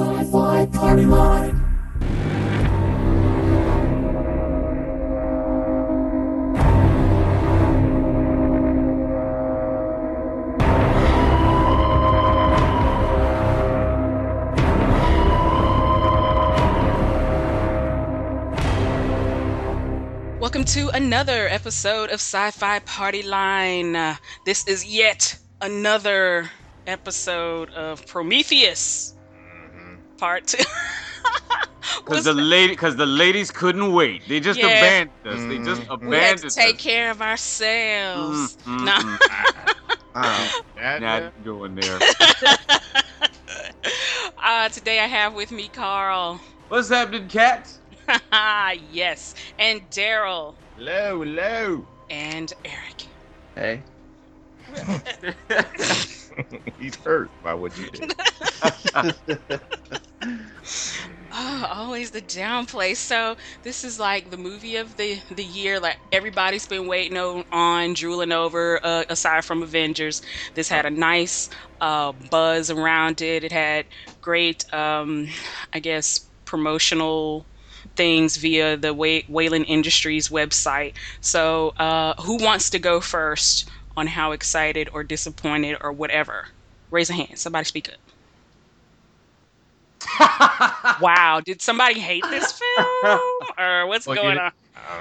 Sci-Fi Party Line. Welcome to another episode of Sci-Fi Party Line. This is yet another episode of Prometheus, part 2. Because the ladies couldn't wait. They just abandoned us. They just abandoned us. We had to take care of ourselves. Not going there. Today I have with me Carl. What's happening, cats? Yes, and Daryl. Hello. And Eric. Hey. He's hurt by what you did. Always the downplay. So this is like the movie of the year. Like everybody's been waiting on, drooling over. Aside from Avengers, this had a nice buzz around it. It had great, promotional things via the Wayland Industries website. So who wants to go first on how excited or disappointed or whatever? Raise a hand. Somebody speak up. Wow, did somebody hate this film? Or what's going on?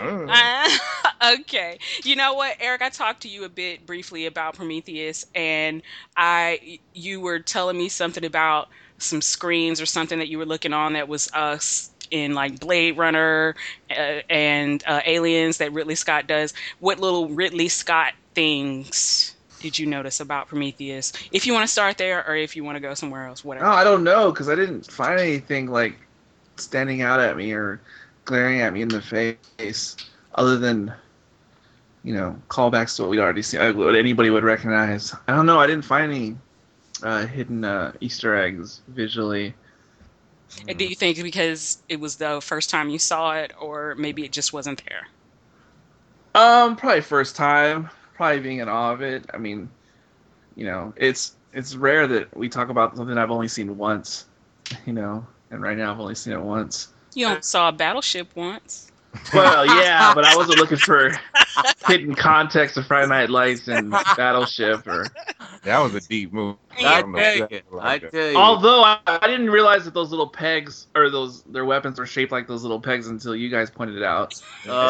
Okay. You know what, Eric, I talked to you a bit briefly about Prometheus, and you were telling me something about some screens or something that you were looking on that was us in like Blade Runner and Aliens that Ridley Scott does. What little Ridley Scott things did you notice about Prometheus? If you want to start there, or if you want to go somewhere else, whatever. No, I don't know, because I didn't find anything like standing out at me or glaring at me in the face, other than, callbacks to what we'd already seen, what anybody would recognize. I don't know. I didn't find any hidden Easter eggs visually. And do you think because it was the first time you saw it, or maybe it just wasn't there? Probably first time. Probably being in awe of it. I mean, it's rare that we talk about something I've only seen once, and right now I've only seen it once. You only saw a Battleship once. Well, yeah, but I wasn't looking for hidden context of Friday Night Lights and Battleship. That was a deep move. I tell you. Although I didn't realize that those little pegs, or their weapons were shaped like those little pegs until you guys pointed it out.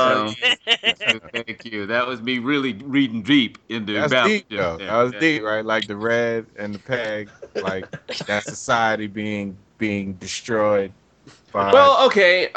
Thank you. That was me really reading deep into Battleship. That was deep, right? Like the red and the peg, like that society being destroyed. Well, okay.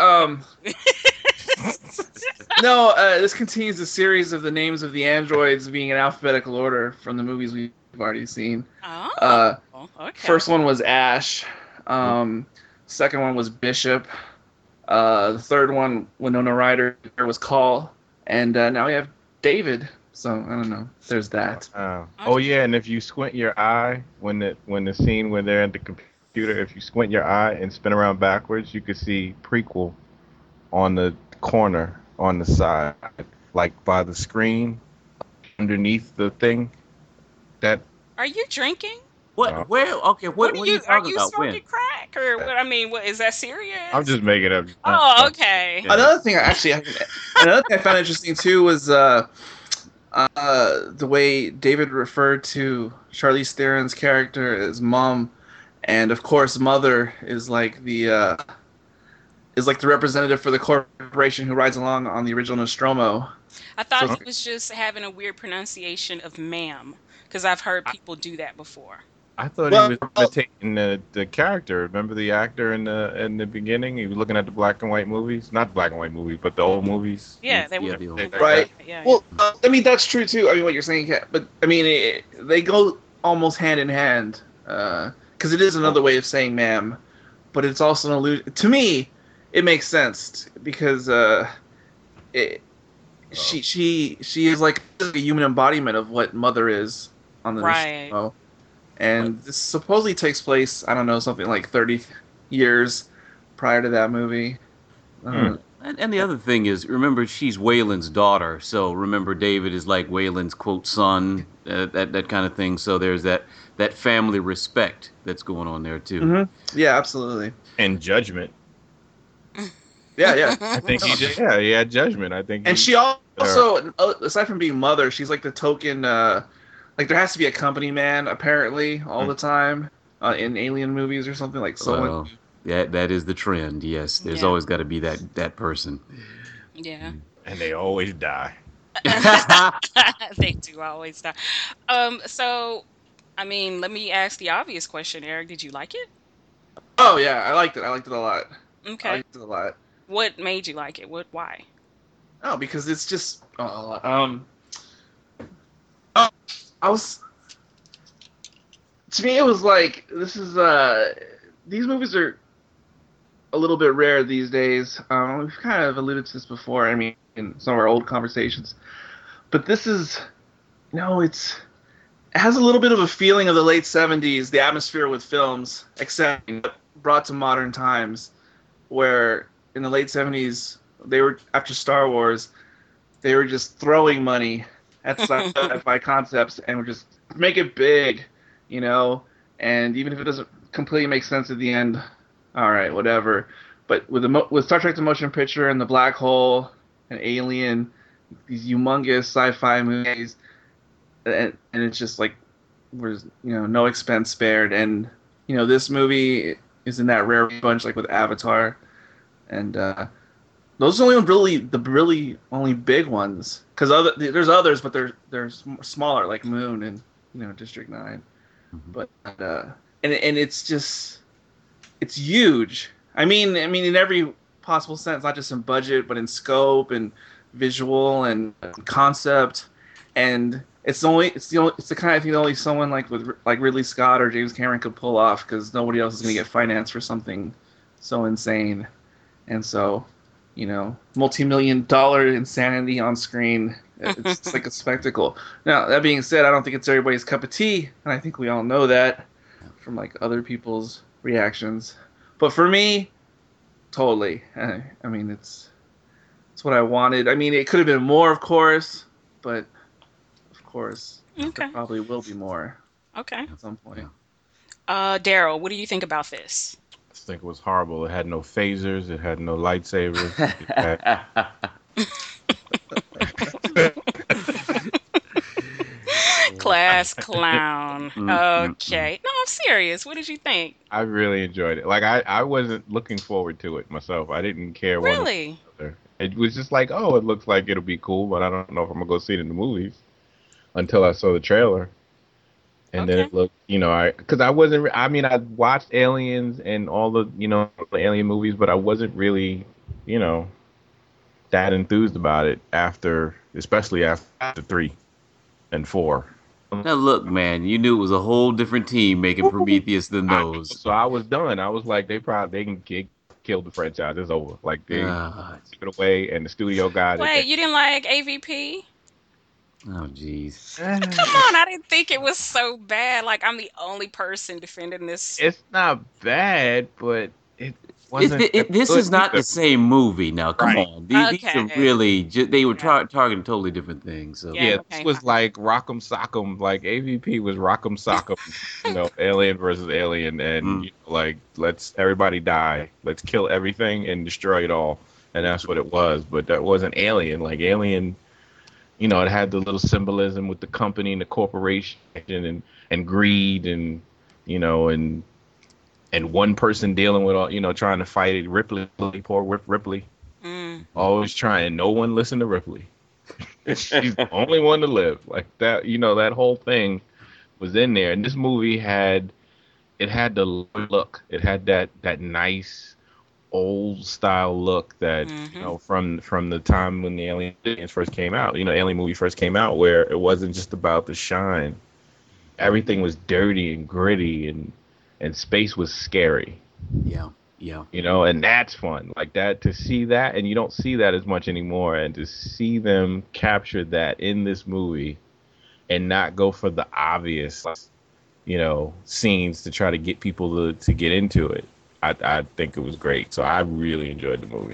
No, this continues the series of the names of the androids being in alphabetical order from the movies we've already seen. Oh, okay. First one was Ash. Second one was Bishop. The third one, Winona Ryder, was Call. And now we have David. So, I don't know. There's that. Oh, yeah, and if you squint your eye, when the scene where they're at the computer, if you squint your eye and spin around backwards, you could see prequel on the corner on the side, like by the screen underneath the thing. Are you drinking? What? No. Where? Okay. What are you talking Are you about? smoking crack, or what? I mean, what is that serious? I'm just making up. Oh, okay. Yeah. Another thing I found interesting too was the way David referred to Charlize Theron's character as Mom, and of course, Mother is like the representative for the corporation who rides along on the original Nostromo. I thought he was just having a weird pronunciation of ma'am, because I've heard people do that before. I thought he was imitating the character. Remember the actor in the beginning? He was looking at the black and white movies, not the black and white movie, but the old movies. Yeah, they were right. Yeah. Well, I mean that's true too. I mean what you're saying, but I mean they go almost hand in hand because it is another way of saying ma'am, but it's also an allusion. To me, it makes sense because she is like a human embodiment of what Mother is on the show. And this supposedly takes place, I don't know, something like 30 years prior to that movie. I And the other thing is, remember, she's Waylon's daughter, so remember, David is like Waylon's quote son, that kind of thing. So there's that family respect that's going on there too. Mm-hmm. Yeah, absolutely. And judgment. Yeah. I think he did. Yeah, he had judgment. I think. And she also, aside from being mother, she's like the token. Like there has to be a company man apparently all the time in alien movies or something like someone. Well, yeah, that is the trend. Yes, there's always got to be that person. Yeah. And they always die. They do always die. So, I mean, let me ask the obvious question, Eric. Did you like it? Oh yeah, I liked it. I liked it a lot. Okay. I liked it a lot. What made you like it? Why? Oh, because it's just. I was. To me, it was like this is. These movies are a little bit rare these days. We've kind of alluded to this before. I mean, in some of our old conversations, but this is. It has a little bit of a feeling of the late '70s, the atmosphere with films, except brought to modern times, where in the late '70s they were after Star Wars, they were just throwing money at sci-fi concepts and would just make it big, and even if it doesn't completely make sense at the end, all right, whatever. But with Star Trek: The Motion Picture and The Black Hole and Alien, these humongous sci-fi movies, and it's just like there's no expense spared, and this movie is in that rare bunch like with Avatar, and those are the really only big ones, because there's others, but they're smaller like Moon and District 9, but and it's huge. I mean in every possible sense, not just in budget, but in scope and visual and concept, and it's the kind of thing that only someone like Ridley Scott or James Cameron could pull off, because nobody else is going to get financed for something so insane. And so, multi-million-dollar insanity on screen, it's like a spectacle. Now, that being said, I don't think it's everybody's cup of tea, and I think we all know that from like other people's reactions. But for me, totally. I mean, it's what I wanted. I mean, it could have been more, of course, but of course, there probably will be more. Okay. At some point. Daryl, what do you think about this? I think it was horrible. It had no phasers. It had no lightsabers. Class clown. Okay. No, I'm serious. What did you think? I really enjoyed it. Like, I wasn't looking forward to it myself. I didn't care. Really? It was just like, oh, it looks like it'll be cool, but I don't know if I'm going to go see it in the movies until I saw the trailer. And then it looked, because I watched Aliens and all the, the Alien movies, but I wasn't really, that enthused about it especially after 3 and 4. Now look, man, you knew it was a whole different team making Prometheus than those. So I was done. I was like, they can kill the franchise. It's over. Like, they took it away, and the studio got it. Wait, you didn't like AVP? Oh, jeez. Come on, I didn't think it was so bad. Like, I'm the only person defending this. It's not bad, but it wasn't. This is not the same movie now. Come on. These are really, they were targeting totally different things. So. This was like Rock'em Sock'em. Like, AVP was Rock'em Sock'em, Alien versus Alien. And, let's everybody die. Let's kill everything and destroy it all. And that's what it was. But that wasn't Alien. Like, Alien... it had the little symbolism with the company and the corporation and greed and one person dealing with all, trying to fight it. Poor Ripley. Always trying. No one listened to Ripley. She's the only one to live. Like that, that whole thing was in there. And this movie had the look. It had that nice old style look that from the time when the Aliens first came out, Alien movie first came out, where it wasn't just about the shine. Everything was dirty and gritty, and space was scary. Yeah. And that's fun. Like that, to see that, and you don't see that as much anymore, and to see them capture that in this movie and not go for the obvious scenes to try to get people to get into it. I think it was great. So I really enjoyed the movie.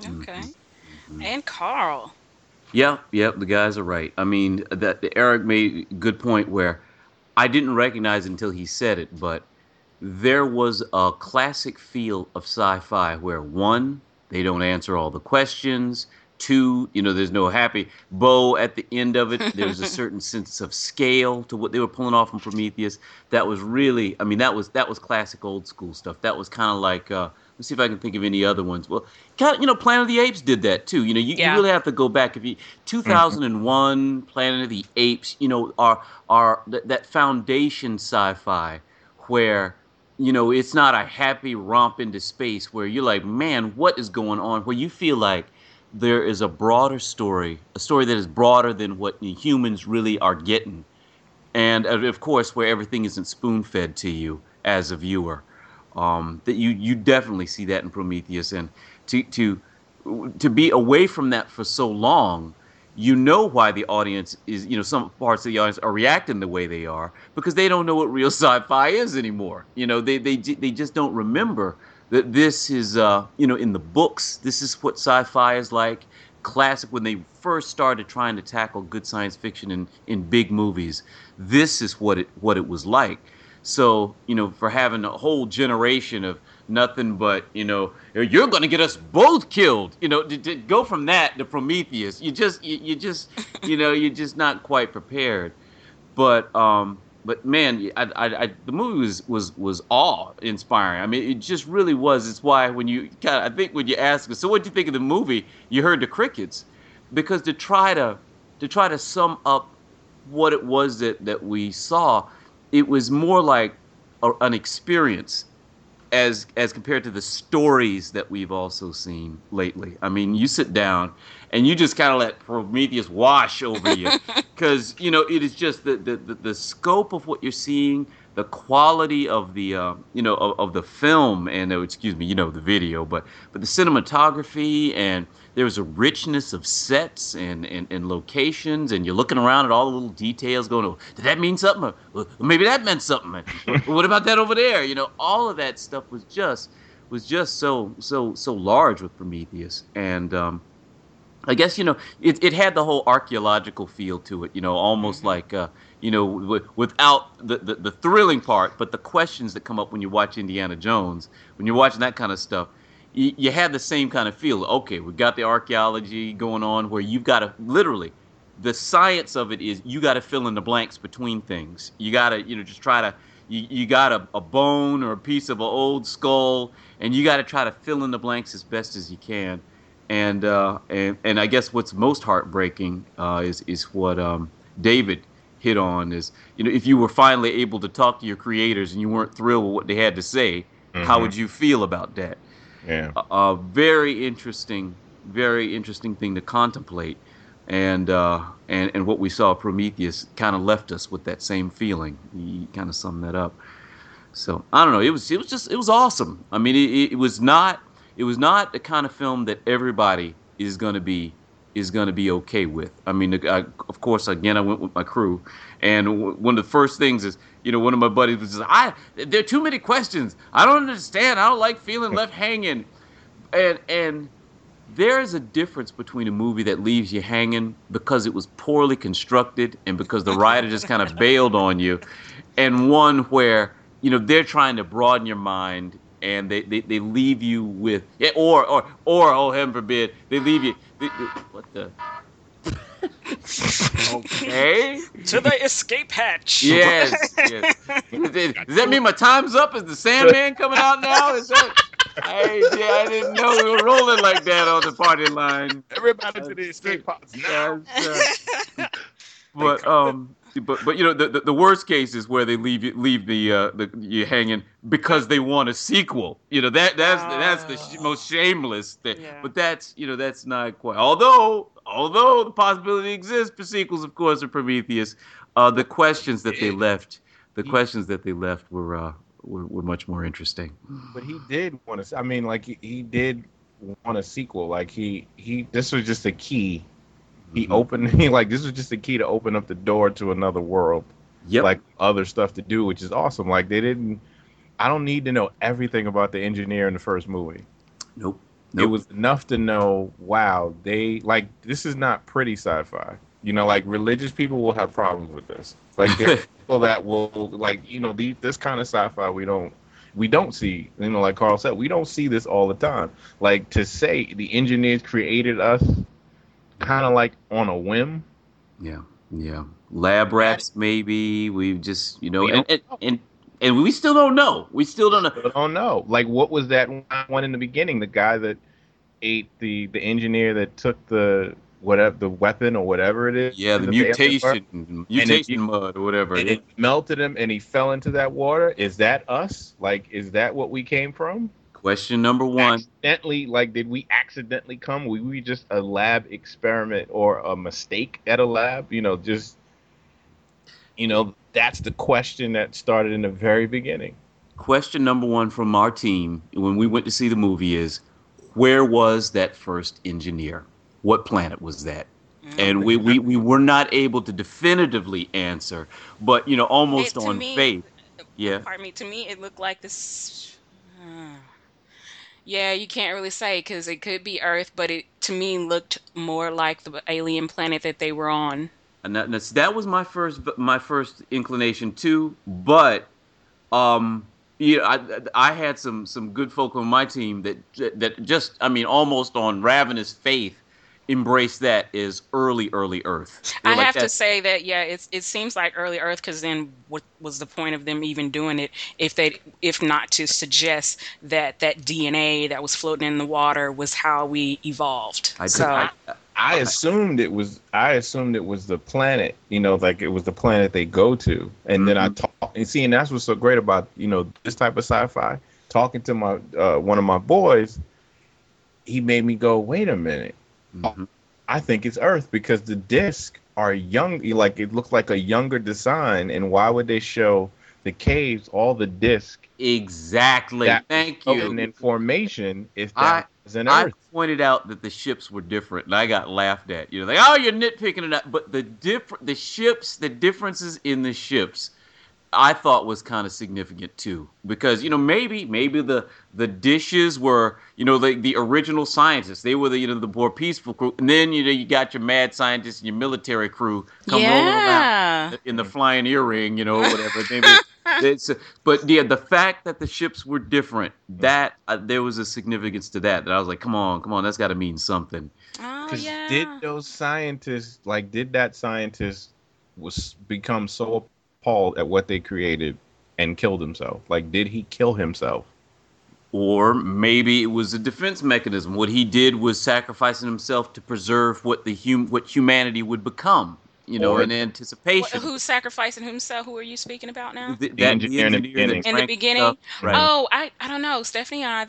Okay. Mhm. And Carl. Yep, yep, the guys are right. I mean, that Eric made a good point where I didn't recognize it until he said it, but there was a classic feel of sci-fi where one, they don't answer all the questions. Two, there's no happy bow at the end of it. There's a certain sense of scale to what they were pulling off from Prometheus. That was really, I mean, that was classic old school stuff. That was kind of like, let's see if I can think of any other ones. Well, kind of, Planet of the Apes did that too. You Yeah. really have to go back. If you Mhm. 2001, Planet of the Apes, are that foundation sci-fi where it's not a happy romp into space where you're like, man, what is going on? Where you feel like there is a broader story, a story that is broader than what humans really are getting. And of course, where everything isn't spoon fed to you as a viewer. That you definitely see that in Prometheus. And to, to, to be away from that for so long, why the audience is, some parts of the audience are reacting the way they are because they don't know what real sci-fi is anymore. They just don't remember that this is, in the books, this is what sci-fi is like. Classic when they first started trying to tackle good science fiction in big movies. This is what it was like. So, for having a whole generation of nothing but, you're going to get us both killed, to go from that to Prometheus, you're just not quite prepared. But man, the movie was awe inspiring. I mean, it just really was. It's why when I think when you ask us, so what do you think of the movie? You heard the crickets, because to try to sum up what it was that we saw, it was more like an experience as compared to the stories that we've also seen lately. I mean, you sit down and you just kind of let Prometheus wash over you because it is just the scope of what you're seeing, the quality of the of the film and excuse me, the video, but the cinematography, and there's a richness of sets and locations, and you're looking around at all the little details going, oh, did that mean something? Well, maybe that meant something. What about that over there? All of that stuff was just so large with Prometheus. And I guess it had the whole archaeological feel to it, almost Hmm. like without the thrilling part, but the questions that come up when you watch Indiana Jones, when you're watching that kind of stuff, you have the same kind of feel. Okay, we've got the archaeology going on where you've got to literally, the science of it is you got to fill in the blanks between things. You got to just try to you got a bone or a piece of an old skull, and you got to try to fill in the blanks as best as you can. And I guess what's most heartbreaking is what David hit on is, if you were finally able to talk to your creators and you weren't thrilled with what they had to say, how Mhm. would you feel about that? Yeah. A very interesting thing to contemplate. And what we saw Prometheus kind of left us with that same feeling. He kind of summed that up. So I don't know. It was awesome. I mean, it was not the kind of film that everybody is gonna be okay with. I mean, of course, again, I went with my crew, and one of the first things is, one of my buddies was just, there are too many questions. I don't understand. I don't like feeling left hanging, and there's a difference between a movie that leaves you hanging because it was poorly constructed and because the writer just kind of bailed on you, and one where they're trying to broaden your mind and they leave you with, or oh, heaven forbid, they leave you what the okay. To the escape hatch. Yes, yes. Does that mean my time's up? Is the Sandman coming out now? Is that? I didn't know we were rolling like that on the party line. Everybody to the That's, escape pods now. that's, They but coming. the worst case is where they leave the you hanging because they want a sequel. That's the most shameless thing. Yeah. But that's not quite. Although the possibility exists for sequels, of course, of Prometheus, the questions that they Did. left, the He, questions that they left were much more interesting. but he did want to. I mean, like he did want a sequel. Like he. This was just a key. He Mhm. opened. He like this was just a key to open up the door to another world. Yep. Like other stuff to do, which is awesome. Like they didn't. I don't need to know everything about the engineer in the first movie. Nope. It was enough to know, wow, this is not pretty sci-fi. Like religious people will have problems with this. Like there are people that will this kind of sci-fi we don't see. Like Carl said, we don't see this all the time. Like to say the engineers created us kind of like on a whim. Yeah. Lab rats, maybe. We just, and we still don't know. We still don't know. Don't know. Like, what was that one in the beginning? The guy that ate the engineer that took the weapon or whatever it is. Yeah, the mutation mud or whatever. And it melted him, and he fell into that water. Is that us? Like, is that what we came from? Question number one. Accidentally, did we accidentally come? Were we just a lab experiment or a mistake at a lab? That's the question that started in the very beginning. Question number one from our team when we went to see the movie is, where was that first engineer? What planet was that? And we were not able to definitively answer, but almost on faith. Yeah. Pardon me. To me, it looked like this. Yeah, you can't really say because it could be Earth, but it to me looked more like the alien planet that they were on. And that was my first inclination too. But I had some good folk on my team that just almost on ravenous faith embraced that as early Earth. I have to say that it seems like early Earth because then what was the point of them even doing it if not to suggest that DNA that was floating in the water was how we evolved. I assumed it was the planet, like it was the planet they go to. And then I talk and see, and that's what's so great about, this type of sci-fi. Talking to my one of my boys, he made me go, wait a minute. Mm-hmm. I think it's Earth because the discs are young, like it looks like a younger design. And why would they show the caves, all the discs? Exactly. Thank you. And in formation, if that was an Earth. I pointed out that the ships were different, and I got laughed at. Like, oh, you're nitpicking it up. But the differences in the ships, I thought was kind of significant too, because maybe the dishes were the original scientists. They were the more peaceful crew, and then you got your mad scientists and your military crew rolling around in the flying earring, whatever. But the fact that the ships were different, that there was a significance to that I was like, come on, that's got to mean something. Oh yeah. Did those scientists did that scientist become so appalled at what they created and killed himself? Like, did he kill himself? Or maybe it was a defense mechanism. What he did was sacrificing himself to preserve what humanity would become. In anticipation. Who's sacrificing himself? Who are you speaking about now? The engineer in the beginning. In the beginning? Right. Oh, I don't know. Stephanie, I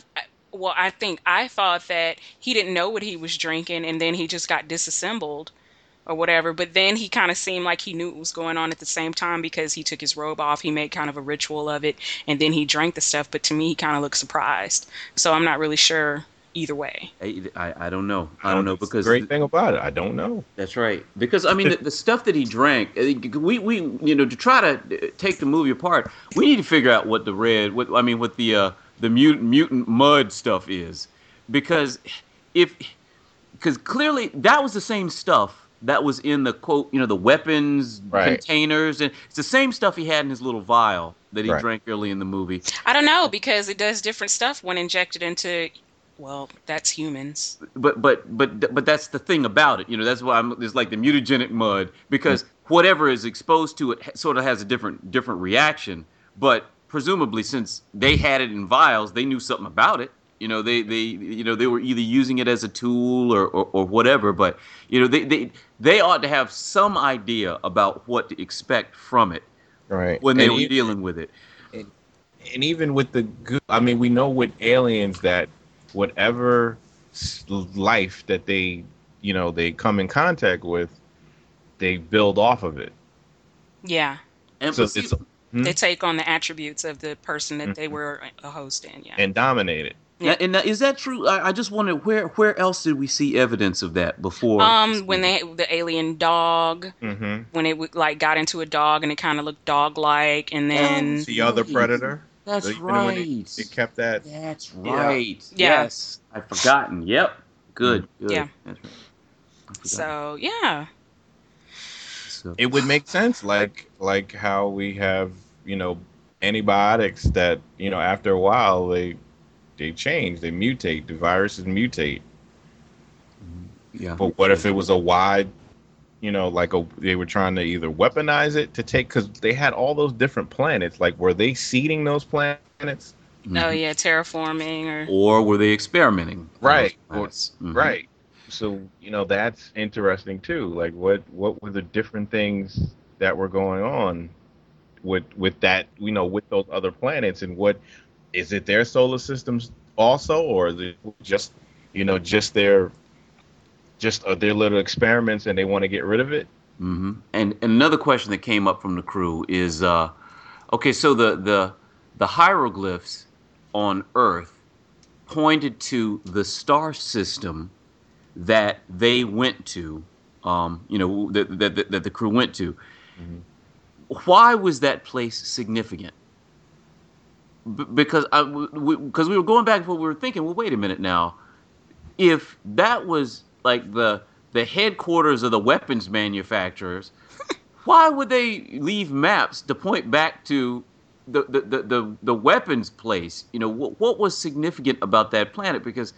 thought that he didn't know what he was drinking, and then he just got disassembled or whatever. But then he kind of seemed like he knew what was going on at the same time because he took his robe off. He made kind of a ritual of it, and then he drank the stuff. But to me, he kind of looked surprised. So I'm not really sure. Either way, I don't know. I don't know because the great thing about it, I don't know. That's right. Because the stuff that he drank, we to try to take the movie apart, we need to figure out what the mutant mud stuff is, because clearly that was the same stuff that was in the quote, the weapons containers, and it's the same stuff he had in his little vial that he drank early in the movie. I don't know because it does different stuff when injected into. Well, that's humans. But that's the thing about it. That's why it's like the mutagenic mud, because whatever is exposed to it sort of has a different reaction. But presumably, since they had it in vials, they knew something about it. They were either using it as a tool or whatever. But they ought to have some idea about what to expect from it, right? When they were dealing with it. And even with the good, we know with aliens that whatever life that they come in contact with, they build off of it. Yeah. And so they take on the attributes of the person that they were a host in. Yeah. And dominate it. Yeah. And is that true? I just wondered where else did we see evidence of that before? When the alien dog, when it got into a dog and it kind of looked dog-like, and then the other predator. That's You know, when right. they kept that. That's Yeah. right. Yeah. Yes, I've forgotten. Yep. Good. Good. Yeah. That's right. I forgot. So yeah. So, It would make sense, like how we have, you know, antibiotics that, you know, after a while they change, they mutate, the viruses mutate. yeah. But what if it was a wide, you know, they were trying to either weaponize it to take, because they had all those different planets. Like, were they seeding those planets? Oh yeah, terraforming or Or were they experimenting? on Right. those planets? Mhm. Right. So, you know, that's interesting too. Like, what were the different things that were going on with that, you know, with those other planets, and what is it, their solar systems also, or is it just, you know, their little experiments and they want to get rid of it? And another question that came up from the crew is, okay, so the hieroglyphs on Earth pointed to the star system that they went to, that the crew went to. Why was that place significant? Because we were going back and forth, we were thinking, well, wait a minute now. If that was like the headquarters of the weapons manufacturers, why would they leave maps to point back to the weapons place? You know, what was significant about that planet? Because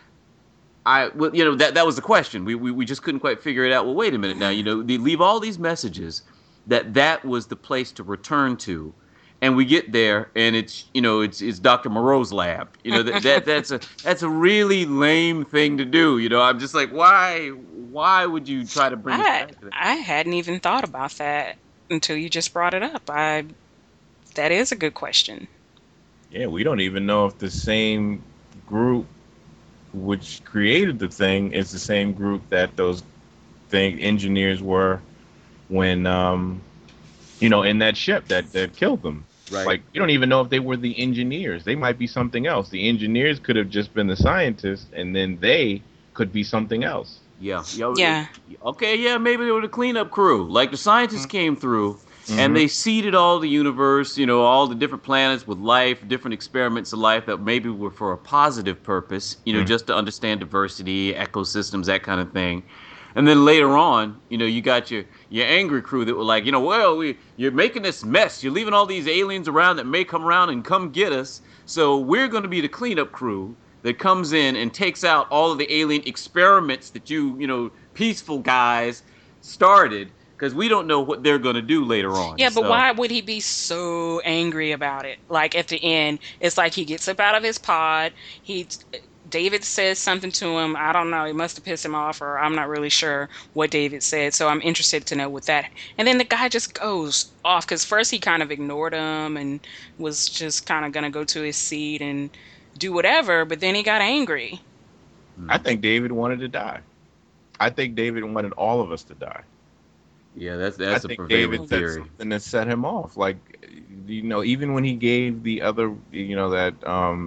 that was the question. We just couldn't quite figure it out. Well, wait a minute now. You know, they leave all these messages that was the place to return to, and we get there and it's Dr. Moreau's lab. You know, that's a really lame thing to do. You know, I'm just like, why would you try to bring us I back to that? I hadn't even thought about that until you just brought it up. That is a good question. Yeah, we don't even know if the same group which created the thing is the same group that those thing engineers were when you know, in that ship that killed them. Right. Like, you don't even know if they were the engineers. They might be something else. The engineers could have just been the scientists, and then they could be something else. Yeah. Yeah. Okay. Yeah. Maybe they were the cleanup crew. Like the scientists came through, and Mhm. they seeded all the universe. You know, all the different planets with life, different experiments of life that maybe were for a positive purpose. You know, just to understand diversity, ecosystems, that kind of thing. And then later on, you know, you got your angry crew that were like, you know, well, you're making this mess. You're leaving all these aliens around that may come around and come get us. So we're going to be the cleanup crew that comes in and takes out all of the alien experiments that peaceful guys started, because we don't know what they're going to do later on. Yeah, but So, why would he be so angry about it? Like at the end, it's like he gets up out of his pod. David says something to him. I don't know. It must have pissed him off, or I'm not really sure what David said. So I'm interested to know what that. And then the guy just goes off because first he kind of ignored him and was just kind of gonna go to his seat and do whatever. But then he got angry. I think David wanted to die. I think David wanted all of us to die. yeah, that's I a think prevailing David said theory. something that set him off. Like, you know, even when he gave the other, you know, that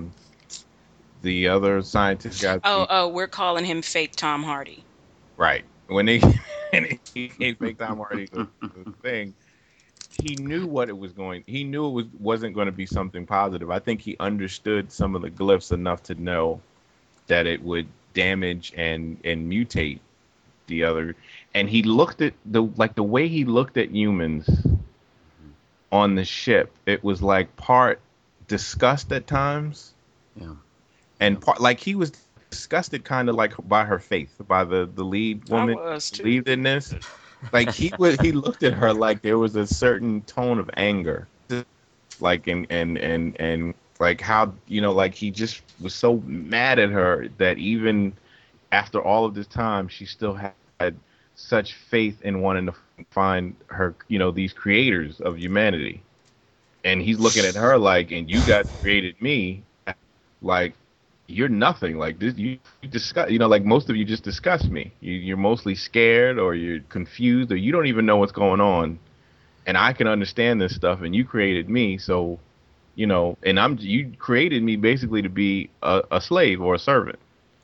the other scientist got We're calling him fake Tom Hardy. right when they and he gave fake Tom Hardy the thing. He knew what it was going. He knew wasn't going to be something positive. I think he understood some of the glyphs enough to know that it would damage and mutate the other. And he looked at the way he looked at humans on the ship. It was like part disgust at times, Yeah. and part like he was disgusted, kind of like by her faith, by the lead woman I was too. believed in this. Like he looked at her like there was a certain tone of anger, like and like how, you know, like he just was so mad at her that even after all of this time she still had such faith in wanting to find her, you know, these creators of humanity. And he's looking at her like, and you guys created me, like you're nothing. Like this, you discuss, you know, like most of you just discuss me. You're mostly scared, or you're confused, or you don't even know what's going on. And I can understand this stuff, and you created me, so, you know, and you created me basically to be a slave or a servant.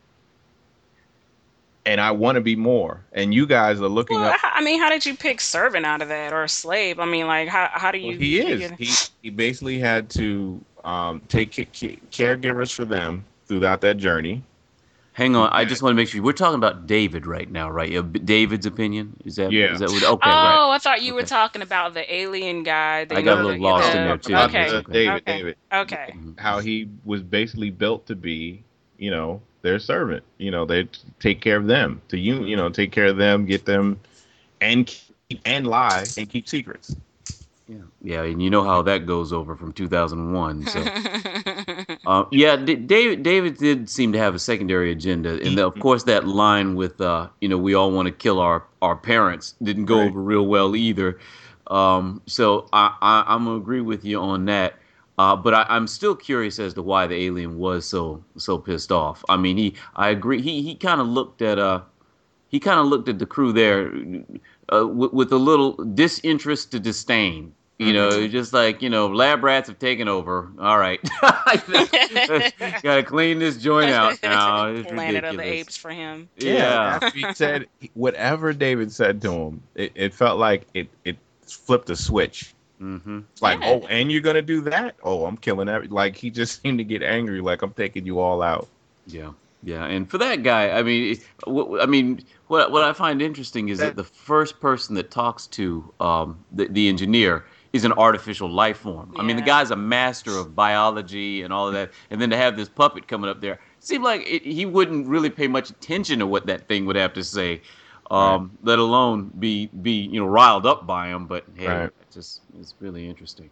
And I want to be more. And you guys are looking Well, up. I mean, how did you pick servant out of that or slave? I mean, like, how do Well, you he is. figure? He basically had to take caregivers for them throughout that journey. Hang on, I just want to make sure we're talking about David right now, right? David's opinion is that? Yeah. Is that what? Okay, Oh, right. I thought you were Okay. talking about the alien guy. I got a little lost in there too. Okay. That's David, Okay. David, Okay. how he was basically built to be, their servant. They take care of them, take care of them, get them, and lie and keep secrets. Yeah, and you know how that goes over from 2001. So, yeah, David did seem to have a secondary agenda, and of course that line with, we all want to kill our parents didn't go Right. over real well either. So I'm gonna agree with you on that. But I'm still curious as to why the alien was so pissed off. I mean, I agree. He kind of looked at the crew there with a little disinterest to disdain. Just like, lab rats have taken over. All right. Gotta clean this joint out now. It's Planet of the ridiculous. Apes for him. Yeah. After he said whatever David said to him, it felt like it flipped a switch. Mm-hmm. It's like, Yeah. oh, and you're gonna do that? Oh, I'm killing every. Like he just seemed to get angry, like I'm taking you all out. Yeah. Yeah. And for that guy, I mean, what I find interesting is that the first person that talks to the engineer is an artificial life form. I mean, the Yeah. guy's a master of biology and all of that, and then to have this puppet coming up there, seemed like he wouldn't really pay much attention to what that thing would have to say, let alone be riled up by him. But hey, Right. it's really interesting.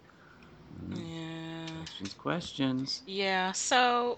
Yeah. Questions. Yeah. So,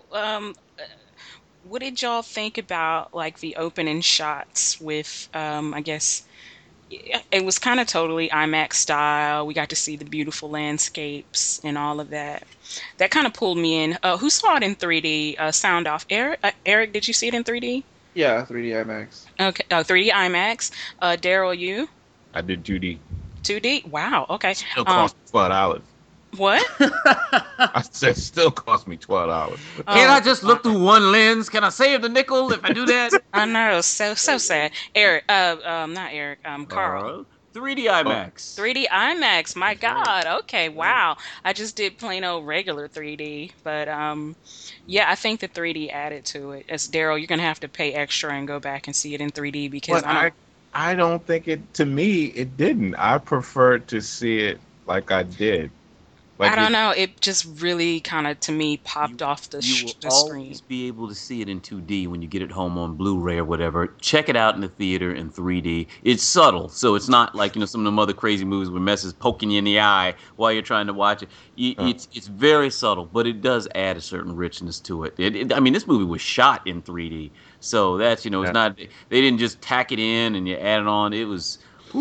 what did y'all think about like the opening shots with, I guess it was kind of totally IMAX style. We got to see the beautiful landscapes and all of that. That kind of pulled me in. Who saw it in 3D? Sound off. Eric, did you see it in 3D? Yeah, 3D IMAX. Okay. 3D IMAX. Daryl, you? I did 2D. 2D? Wow. Okay. Still cost me $12. What? I said still cost me $12. Can't I Oh, just look through one lens? Can I save the nickel if I do that? I know. So sad. Eric. Not Eric. Carl. 3D IMAX. 3D IMAX. My That's right. God. Okay. Wow. I just did plain old regular 3D, but yeah, I think the 3D added to it. As Daryl, you're gonna have to pay extra and go back and see it in 3D because But I don't think to me, it didn't. I preferred to see it like I did. Like I don't know. It just really kind of to me popped off the You will the screen. always be able to see it in 2D when you get it home on Blu-ray or whatever. Check it out in the theater in 3D. It's subtle, so it's not like some of them other crazy movies where mess is poking you in the eye while you're trying to watch it. It's very subtle, but it does add a certain richness to it. I mean, this movie was shot in 3D, so that's it's not they didn't just tack it in and you add it on. It was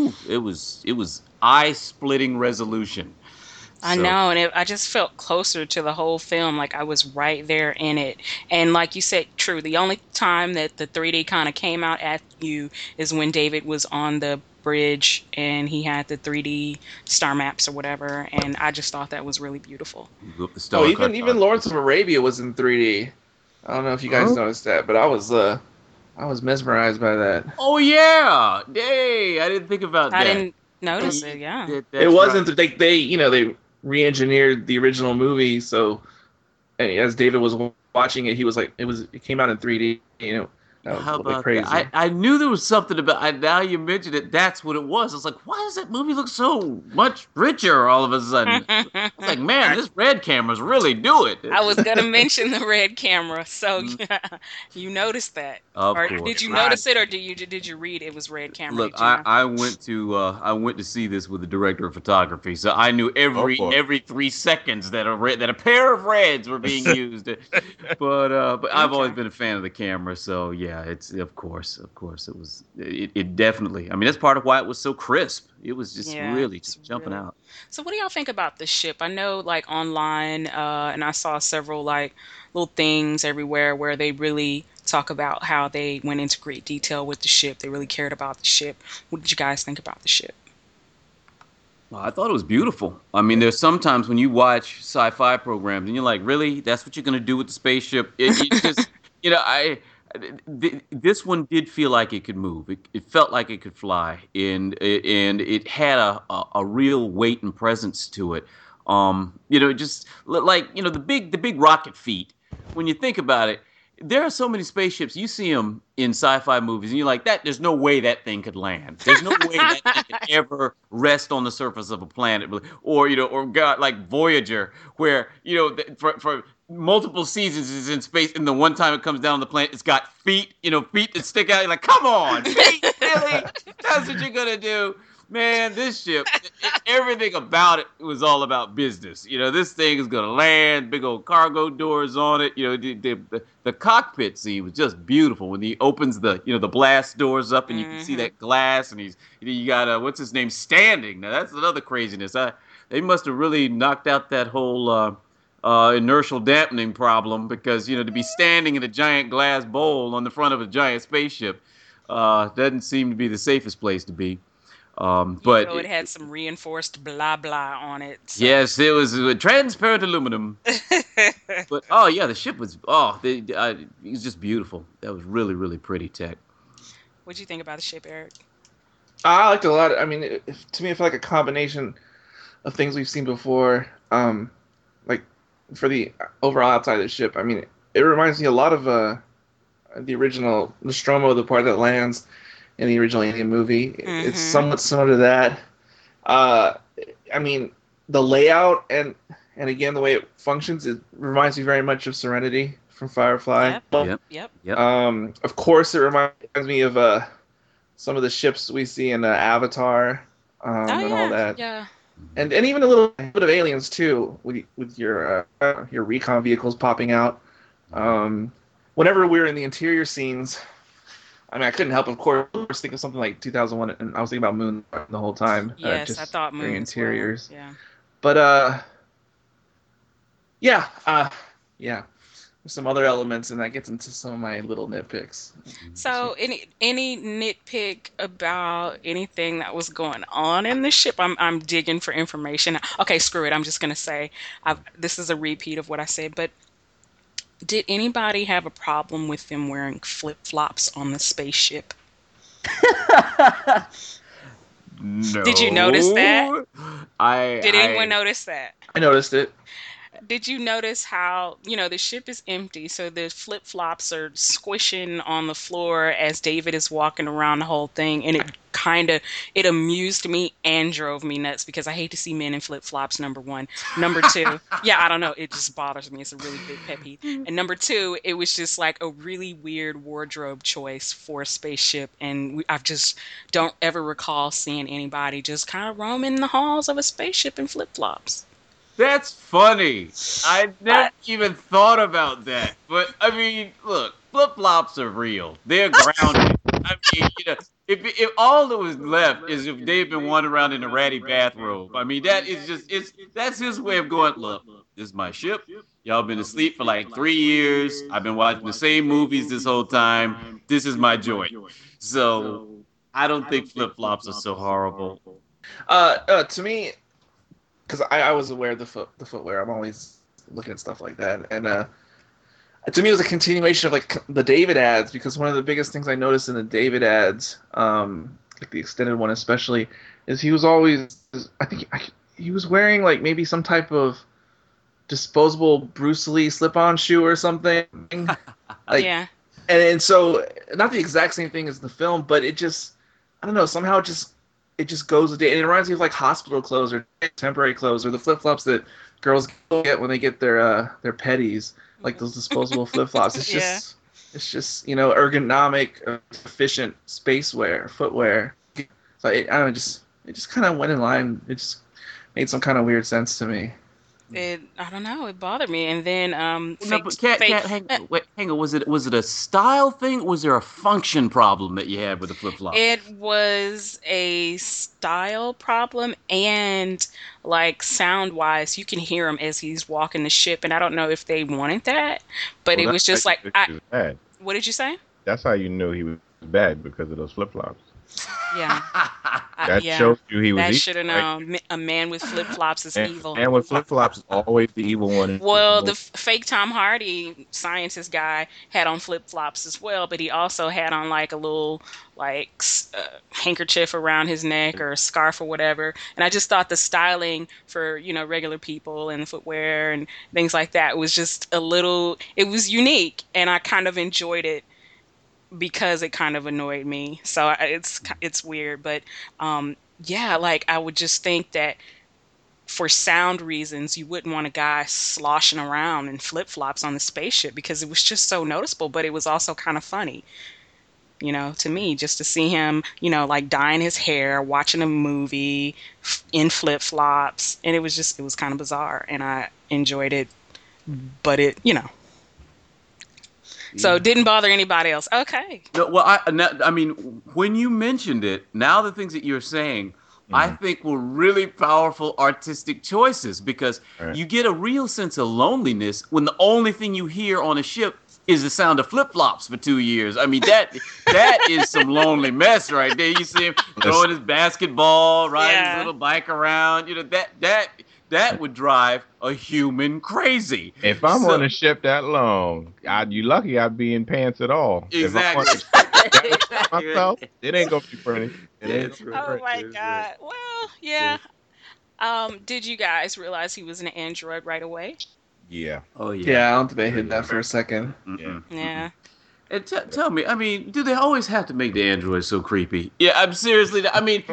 eye-splitting resolution. I know, and I just felt closer to the whole film, like I was right there in it. And like you said, true, the only time that the 3D kind of came out at you is when David was on the bridge and he had the 3D star maps or whatever, and I just thought that was really beautiful. You go up the Oh, star even Lawrence of Arabia was in 3D. I don't know if you guys noticed that, but I was mesmerized by that. Oh yeah, hey, I didn't think about that. I didn't notice it, yeah. It wasn't that they re-engineered the original movie, so as David was watching it, he was like, it came out in 3D. That was How a little bit about crazy. that? I knew there was something about. Now you mentioned it. That's what it was. I was like, why does that movie look so much richer all of a sudden? I was like, man, this red camera's really do it. I was gonna mention the red camera, so you noticed that. Of Or course. did you notice it, or did you read it was red camera? Look, Did you know? I went to see this with the director of photography, so I knew every 3 seconds that a pair of reds were being used. But I've always been a fan of the camera, so yeah, it's of course it was it definitely. I mean, that's part of why it was so crisp. It was just really it's just jumping really- out. So what do y'all think about the ship? I know like online, and I saw several like little things everywhere where they really talk about how they went into great detail with the ship. They really cared about the ship. What did you guys think about the ship? Well, I thought it was beautiful. I mean, there's sometimes when you watch sci-fi programs and you're like, really, that's what you're gonna do with the spaceship? It just, this one did feel like it could move. It felt like it could fly, and it had a real weight and presence to it. Just like the big rocket feet. When you think about it, there are so many spaceships. You see them in sci-fi movies, and you're like, that. There's no way that thing could land. There's no way that thing could ever rest on the surface of a planet, or God, like Voyager, where for multiple seasons is in space, and the one time it comes down on the planet, it's got feet, feet that stick out. You're like, come on, feet, really? That's what you're gonna do? Man, this ship, everything about it was all about business. This thing is gonna land, big old cargo doors on it. The cockpit scene was just beautiful when he opens the blast doors up and you can see that glass, and you got what's his name standing. Now that's another craziness. They must have really knocked out that whole inertial dampening problem, because to be standing in a giant glass bowl on the front of a giant spaceship doesn't seem to be the safest place to be. But it had some reinforced blah blah on it. So. Yes, it was transparent aluminum. But the ship was it was just beautiful. That was really, really pretty tech. What'd you think about the ship, Eric? I liked it a lot. I mean, to me, it felt like a combination of things we've seen before. Like for the overall outside of the ship, I mean, it reminds me a lot of the original Nostromo, the part that lands in the original Alien movie. Mm-hmm. It's somewhat similar to that. I mean, the layout and again the way it functions, it reminds me very much of Serenity from Firefly. Yep. Of course, it reminds me of some of the ships we see in Avatar and all that. Yeah. And even a little bit of Aliens too, with your recon vehicles popping out. Whenever we're in the interior scenes, I mean, I couldn't help, of course, think of something like 2001, and I was thinking about Moon the whole time. Yes, I thought Moon. Interiors. Well. Yeah. But there's some other elements, and that gets into some of my little nitpicks. So, any nitpick about anything that was going on in the ship? I'm digging for information. Okay, screw it. I'm just gonna say this is a repeat of what I said, but. Did anybody have a problem with them wearing flip-flops on the spaceship? No. Did you notice that? Did anyone notice that? I noticed it. Did you notice how, the ship is empty, so the flip-flops are squishing on the floor as David is walking around the whole thing, and it amused me and drove me nuts, because I hate to see men in flip-flops, number one. Number two, I don't know, it just bothers me. It's a really big pet peeve. And number two, it was just like a really weird wardrobe choice for a spaceship, and I just don't ever recall seeing anybody just kind of roaming the halls of a spaceship in flip-flops. That's funny. I never even thought about that. But I mean, look, flip-flops are real. They're grounded. I mean, if all that was left is if they've been wandering around in a ratty bathrobe. I mean, that's his way of going, look, this is my ship. Y'all been asleep for like 3 years. I've been watching the same movies this whole time. This is my joint. So I don't think flip-flops are so horrible. To me, because I was aware of the footwear. I'm always looking at stuff like that. And to me, it was a continuation of like the David ads, because one of the biggest things I noticed in the David ads, like the extended one especially, is he was always, he was wearing like maybe some type of disposable Bruce Lee slip-on shoe or something. Like, yeah. And so, not the exact same thing as the film, but it just, I don't know, somehow it just goes a day, and it reminds me of like hospital clothes or temporary clothes or the flip-flops that girls get when they get their petties, like those disposable flip-flops. It's just ergonomic, efficient footwear. So I don't know, it just kind of went in line. It just made some kind of weird sense to me. I don't know. It bothered me, and then hang on. Was it a style thing? Was there a function problem that you had with the flip flop? It was a style problem, and like sound wise, you can hear him as he's walking the ship, and I don't know if they wanted that, but it was just like. Bad. What did you say? That's how you knew he was bad, because of those flip flops. Yeah. That Yeah. shows you he was That evil, should have right? known. A man with flip flops is evil. And with flip flops is always the evil one. in the Well, the movie. fake Tom Hardy scientist guy had on flip flops as well, but he also had on like a little handkerchief around his neck or a scarf or whatever. And I just thought the styling for regular people and footwear and things like that was just a little. It was unique, and I kind of enjoyed it because it kind of annoyed me. So it's weird, but yeah, like I would just think that for sound reasons, you wouldn't want a guy sloshing around in flip flops on the spaceship because it was just so noticeable, but it was also kind of funny, to me, just to see him, like dyeing his hair, watching a movie in flip flops. And it was kind of bizarre and I enjoyed it, but so it didn't bother anybody else. Okay. No, well, I mean, when you mentioned it, now the things that you're saying, I think were really powerful artistic choices because Right. you get a real sense of loneliness when the only thing you hear on a ship is the sound of flip flops for 2 years. I mean, that is some lonely mess right there. You see him throwing his basketball, riding his Yeah. little bike around. That would drive a human crazy. If I'm So- on a ship that long, you lucky I'd be in pants at all. If I'm on a Exactly. ship myself, it ain't gonna be pretty. It Yeah, ain't it's gonna right. be Oh pretty. my God. Well, yeah. Did you guys realize he was an android right away? Yeah. Oh Yeah, I don't think they hit that for a second. Mm-mm. Yeah. And tell me, I mean, do they always have to make the androids so creepy? Yeah, I'm seriously. I mean,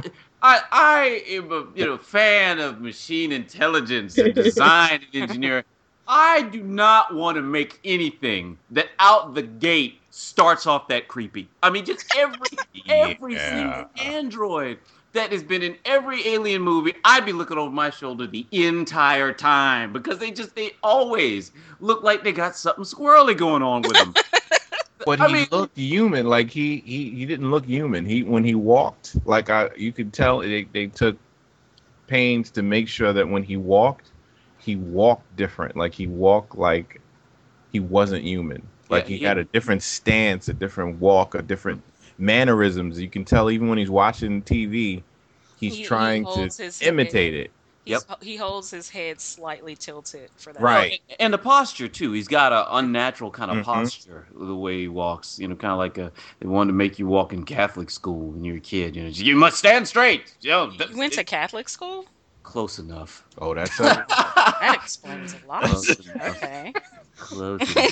I am a fan of machine intelligence and design and engineering. I do not want to make anything that out the gate starts off that creepy. I mean, just every single android that has been in every alien movie, I'd be looking over my shoulder the entire time because they always look like they got something squirrely going on with them. But I he mean- looked human. Like he didn't look human. When he walked, like you could tell they took pains to make sure that when he walked different. Like he walked like he wasn't human. Like Yeah, he had a different stance, a different walk, a different mannerisms. You can tell even when he's watching TV, he's He trying to holds his imitate it. He holds his head slightly tilted for that. Right. And the posture too. He's got an unnatural kind of Mhm. posture the way he walks. Kind of like they wanted to make you walk in Catholic school when you're a kid. You must stand straight. You went to Catholic school? close enough. Oh, that's That explains a lot. Close enough. Okay. Close enough.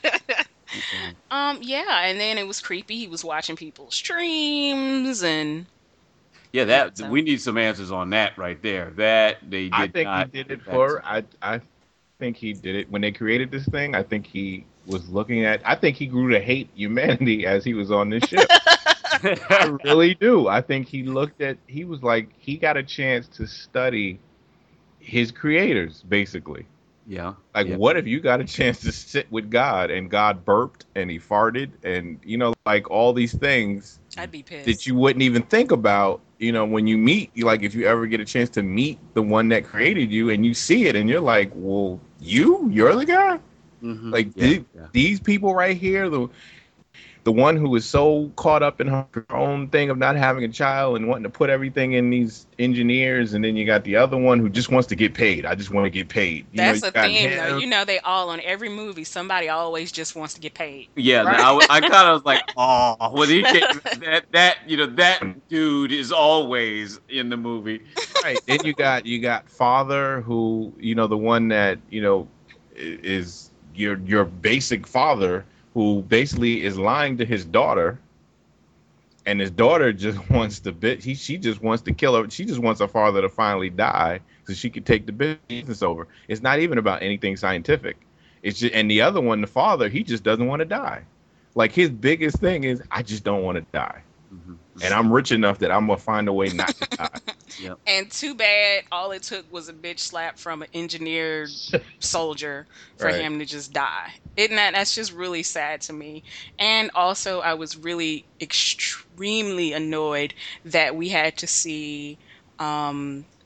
Yeah, and then it was creepy. He was watching people's streams and Yeah, that we need some answers on that right there. That they did I think not. he did it that's- for. I think he did it when they created this thing. I think he was looking at. I think he grew to hate humanity as he was on this ship. I really do. I think he looked at. He was like he got a chance to study his creators, basically. Yeah. Like, yeah. what if you got a chance to sit with God and God burped and he farted and like all these things I'd be pissed. that you wouldn't even think about, when you meet, like if you ever get a chance to meet the one that created you and you see it and you're like, well, you're the guy? Mhm. Like Yeah, yeah. these people right here, the one who is so caught up in her own thing of not having a child and wanting to put everything in these engineers, and then you got the other one who just wants to get paid. I just want to get paid. That's you a got theme, though. him. They all on every movie. Somebody always just wants to get paid. Yeah, Right. I kind of was like, oh, when he came, that dude is always in the movie. Right. Then you got father who, the one that, is your basic father who basically is lying to his daughter, and his daughter just wants to she just wants to kill her. She just wants her father to finally die so she could take the business over. It's not even about anything scientific. It's just, and the other one, the father, he just doesn't want to die. Like his biggest thing is, I just don't want to die. Mhm. And I'm rich enough that I'm gonna find a way not to die. And too bad all it took was a bitch slap from an engineered soldier for Right. him to just die. Isn't that's just really sad to me. And also I was really extremely annoyed that we had to see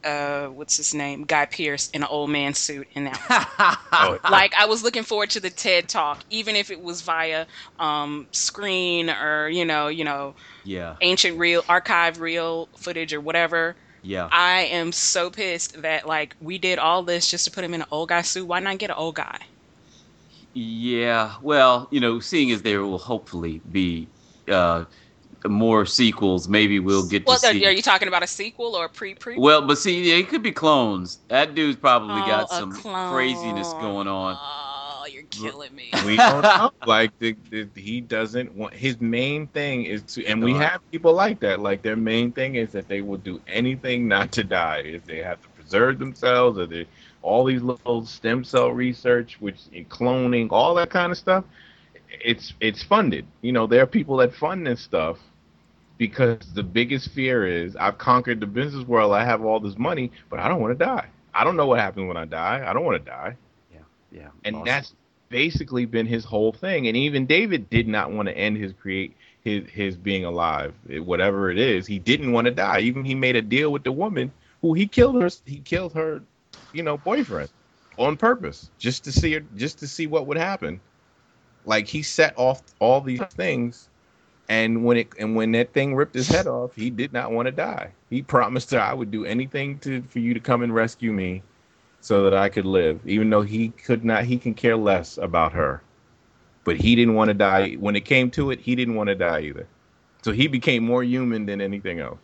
what's his name, Guy Pearce in an old man suit in that Oh, one. Like I was looking forward to the TED talk, even if it was via screen or Yeah, ancient real archive real footage or whatever. yeah. I am so pissed that like we did all this just to put him in an old guy suit. Why not get an old guy? Yeah, well, seeing as there will hopefully be uh, more sequels, maybe we'll get to Well, are see. you talking about a sequel or a pre? Well, but see, yeah, it could be clones. That dude's probably Oh, got a some clone. craziness going on. Oh, you're killing me. we don't know. Like he doesn't want his main thing is to, and we have people like that. Like their main thing is that they will do anything not to die. If they have to preserve themselves, or they all these little stem cell research, which in cloning, all that kind of stuff. It's funded. There are people that fund this stuff because the biggest fear is I've conquered the business world. I have all this money, but I don't want to die. I don't know what happens when I die. I don't want to die. Yeah, And awesome. that's basically been his whole thing. And even David did not want to end his being alive, whatever it is. He didn't want to die. Even he made a deal with the woman who he killed her. He killed her, boyfriend on purpose, just to see what would happen. Like he set off all these things, and when that thing ripped his head off, he did not want to die. He promised her, I would do anything for you to come and rescue me, so that I could live. Even though he could not, he can care less about her. But he didn't want to die. When it came to it, he didn't want to die either. So he became more human than anything else.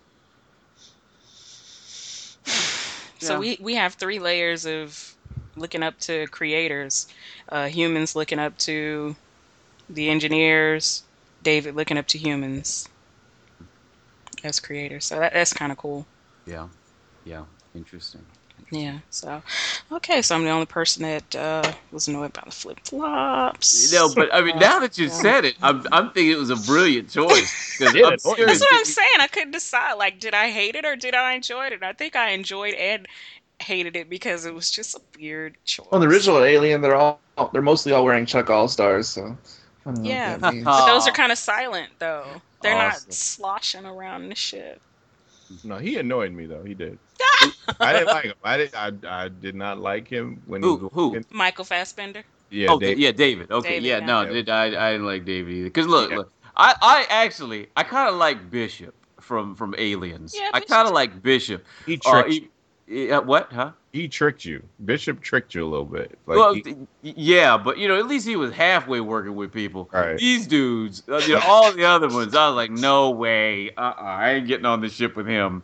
So we have 3 layers of looking up to creators. Humans looking up to the engineers. David looking up to humans as creators. So that's kind of cool. Yeah, interesting. Yeah. So, okay. So I'm the only person that was annoyed by the flip flops. No, but I mean, now that you said it, I'm thinking it was a brilliant choice. 'Cause Yeah, I'm that's serious. That's what I'm saying. I couldn't decide. Like, did I hate it or did I enjoy it? And I think I enjoyed and hated it because it was just a weird choice. On the original Alien, they're mostly all wearing Chuck All Stars, so I don't know Yeah. what that means. But those are kind of silent, though. They're Awesome. not sloshing around the ship. No, he annoyed me though. He did. I didn't like him. I did not like him when he was Who? walking. Michael Fassbender. Yeah, Oh, Dave. yeah, David. Okay, David, yeah, yeah. no, I didn't like David either. Because look, I kind of like Bishop from Aliens. Yeah, I Bishop's kind of like Bishop. He tricked. What? Huh? He tricked you. Bishop tricked you a little bit. Like Well, yeah, but at least he was halfway working with people. Right. These dudes, all the other ones, I was like, no way, I ain't getting on the ship with him.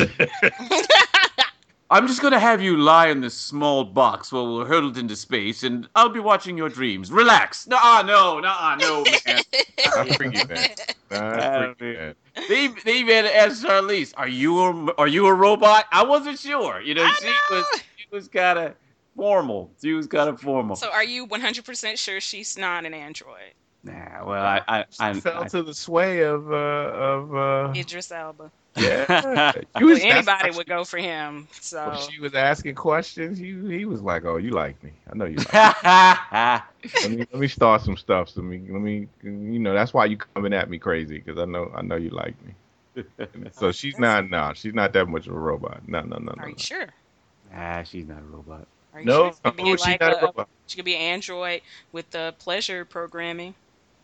I'm just gonna have you lie in this small box while we're hurtled into space, and I'll be watching your dreams. Relax. No, man. I forget that. I forget that. They even had to ask Charlize, "Are you a robot?" I wasn't sure. She was kind of formal. She was kind of formal. So, are you 100% sure she's not an android? Nah, well, I fell to the sway of Idris Elba. yeah. Well, anybody would go for him. So When she was asking questions, he was like, "Oh, you like me? I know you like me. Let me start some stuff. So let me that's why you coming at me crazy, because I know you like me." So she's not that much of a robot. No. Are you sure? Nah, she's not a robot. Are you No, sure? She could be she's like not a robot. she could be an android with the pleasure programming.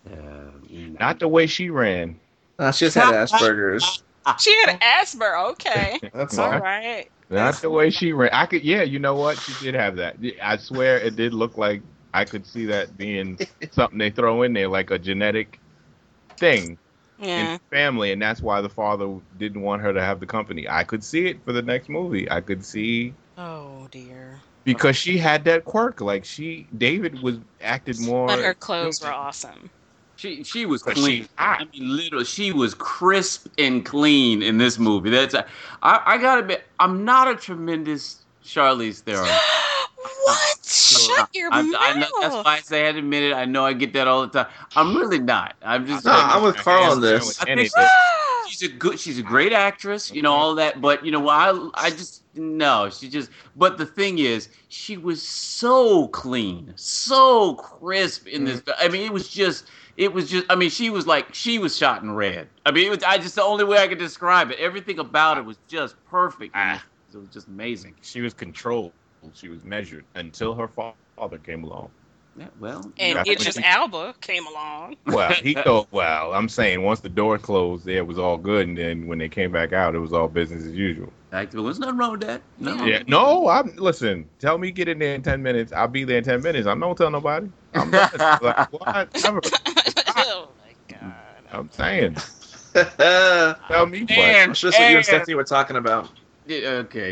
Not the way she ran. She just had Asperger's. She had Asper. Okay, That's all all. right. Not the way she ran. I could, yeah, you know what? She did have that. I swear it did look like I could see that being something they throw in there, like a genetic thing Yeah. in the family, and that's why the father didn't want her to have the company. I could see it for the next movie. I could see, Oh dear. because she had that quirk. Like David was acted more. But her clothes were awesome. She was But clean. she's hot. I mean, literally, she was crisp and clean in this movie. I gotta admit, I'm not a tremendous Charlize Theron. What? Shut your mouth. I know, that's why I say I had to admit it. I know I get that all the time. I'm really not. I'm just. No, I'm with Carl on this. I think Anything. she's a great actress, all that, but I just no, but the thing is, she was so clean, so crisp in this. I mean, it was just I mean, she was shot in red. I mean, the only way I could describe it. Everything about it was just perfect. It was just amazing. She was controlled. She was measured until her father came along. Yeah, well, And That's when Idris she- Alba came along. Well, he thought. Well, I'm saying once the door closed, there it was all good, and then when they came back out, it was all business as usual. there was nothing wrong with that. No. Yeah. No, I'm listen. Tell me get in there in 10 minutes. I'll be there in 10 minutes. I'm not tell nobody. I'm not, like, whatever. Oh my god. I'm saying. I'm Tell me what. And- sure that's what you and Stephanie were talking about. Yeah, okay.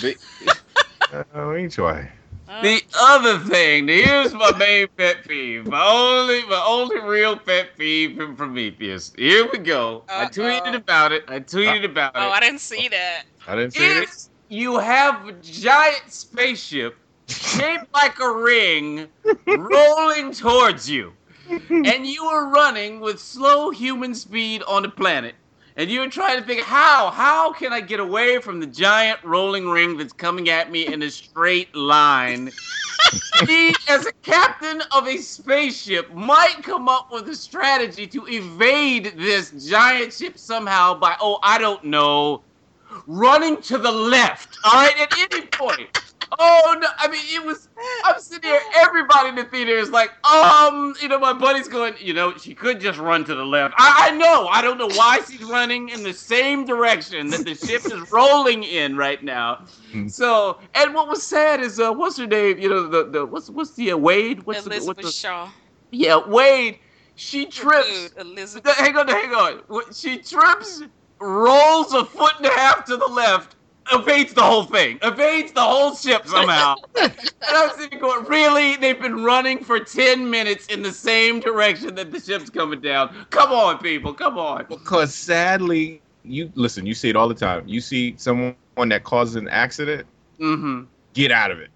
Each way. The other thing, here's my main pet peeve. My only real pet peeve from Prometheus. Here we go. I tweeted about it. Oh, I didn't see that. I didn't see it. If you have a giant spaceship shaped like a ring rolling towards you, and you are running with slow human speed on the planet, and you're trying to think, how can I get away from the giant rolling ring that's coming at me in a straight line? He, as a captain of a spaceship, might come up with a strategy to evade this giant ship somehow by, I don't know, running to the left, all right, at any point. Oh, no, I mean, I'm sitting here, everybody in the theater is like, my buddy's going, she could just run to the left. I know, I don't know why she's running in the same direction that the ship is rolling in right now. So, and what was sad is, what's her name, what's the, Wade? Elizabeth Shaw. Yeah, Wade, she trips. Dude, Elizabeth. Hang on. She trips, rolls a foot and a half to the left, evades the whole thing, evades the whole ship somehow. And I'm sitting going, really? They've been running for 10 minutes in the same direction that the ship's coming down. Come on, people, come on. Because sadly, you see it all the time. You see someone that causes an accident, get out of it.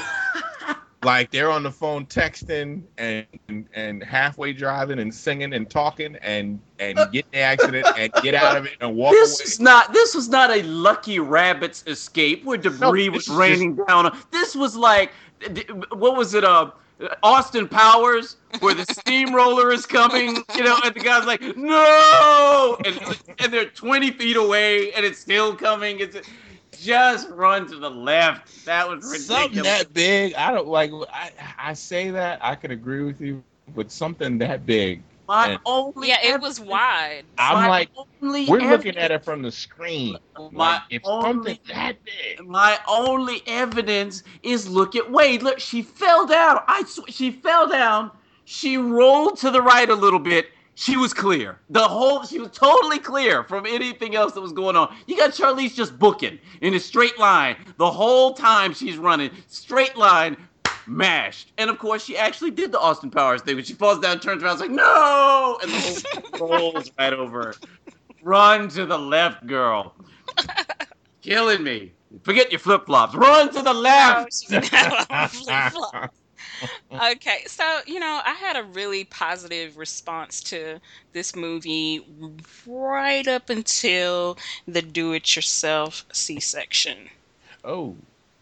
Like they're on the phone texting and halfway driving and singing and talking and get in the accident and get out of it and walk away. This was not a Lucky Rabbit's escape where debris was raining down. This was like, what was it? Austin Powers, where the steamroller is coming, and the guy's like, no, and they're 20 feet away and it's still coming. Just run to the left. That was ridiculous. Something that big, I don't like. I say that I could agree with you, but something that big. It was wide. I'm like, we're looking at it from the screen. Something that big. My only evidence is look at Wade. Look, she fell down. She fell down. She rolled to the right a little bit. She was clear. She was totally clear from anything else that was going on. You got Charlize just booking in a straight line the whole time she's running. Straight line, mashed. And of course, she actually did the Austin Powers thing. When she falls down, turns around, it's like, no! And the whole thing rolls right over her. Run to the left, girl. Killing me. Forget your flip-flops. Run to the left! Flip-flops. Okay, so, I had a really positive response to this movie right up until the do-it-yourself C-section. Oh.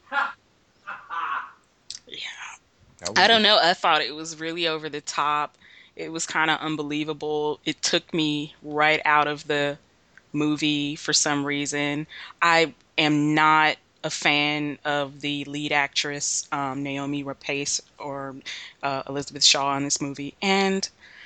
Yeah. I don't know. I thought it was really over the top. It was kind of unbelievable. It took me right out of the movie for some reason. I am not a fan of the lead actress, Naomi Rapace, or Elizabeth Shaw in this movie. And,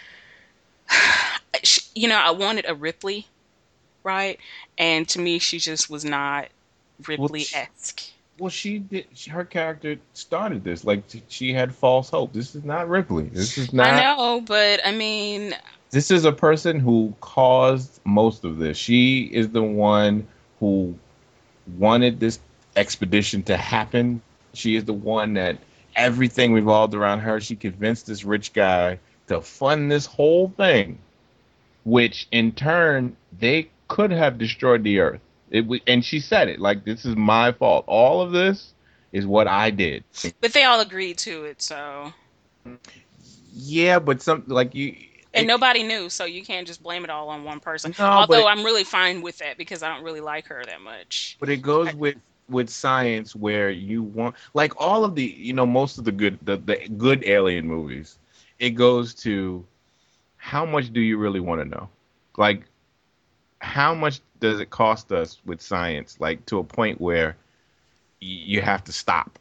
I wanted a Ripley, right? And to me, she just was not Ripley-esque. Well, she did. Her character started this. Like, she had false hope. This is not Ripley. This is not. I know, but I mean, this is a person who caused most of this. She is the one who wanted this expedition to happen. She is the one that everything revolved around her. She convinced this rich guy to fund this whole thing, which in turn they could have destroyed the earth. And she said it, like, this is my fault. All of this is what I did. But they all agreed to it, so. Yeah, but something like you. And nobody knew, so you can't just blame it all on one person. No, although I'm really fine with that because I don't really like her that much. But it goes with science where you want, like, all of the, most of the good alien movies, it goes to how much do you really want to know? Like, how much does it cost us with science? Like, to a point where you have to stop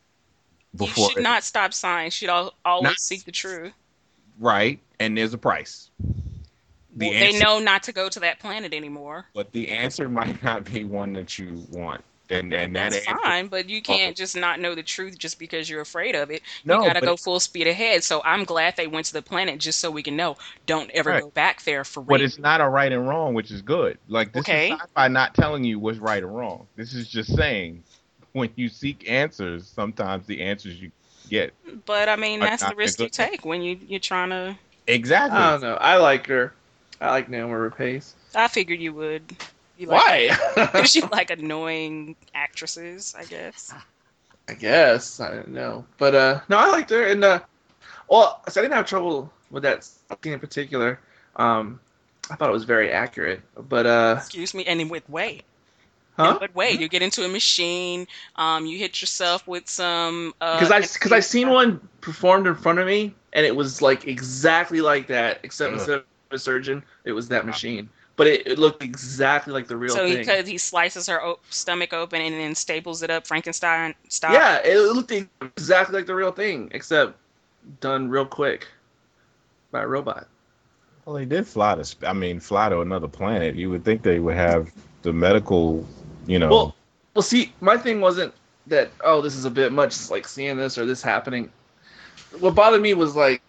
You should not stop science. You should always Not- seek the truth. right, and there's a price. Well, they know not to go to that planet anymore. But the answer might not be one that you want, and that That's answer, fine, but you can't just not know the truth just because you're afraid of it. No, You gotta but- go full speed ahead. So I'm glad they went to the planet just so we can know. Don't ever Right. go back there for But real. it's not a right and wrong, which is good. Like this Okay. is sci-fi not telling you what's right or wrong. This is just saying when you seek answers, sometimes the answers you get. But I mean, that's the not risk a you good thing. take when you're trying to. Exactly. I don't know. I like her. I like Naomi Rapace. I figured you would. You Why? Because you like annoying actresses, I guess. I guess I don't know, but no, I liked her, and well, so I didn't have trouble with that scene in particular. I thought it was very accurate, but Excuse me, and in what way? huh? In what way? You get into a machine, you hit yourself with some. Because I seen one performed in front of me, and it was like exactly like that, except Ugh. instead of a surgeon, it was that machine. But it looked exactly like the real So thing. because he slices her stomach open and then staples it up Frankenstein style. Yeah, it looked exactly like the real thing, except done real quick by a robot. Well, they did fly to another planet. You would think they would have the medical, Well, see, my thing wasn't that, oh, this is a bit much, like seeing this or this happening. What bothered me was like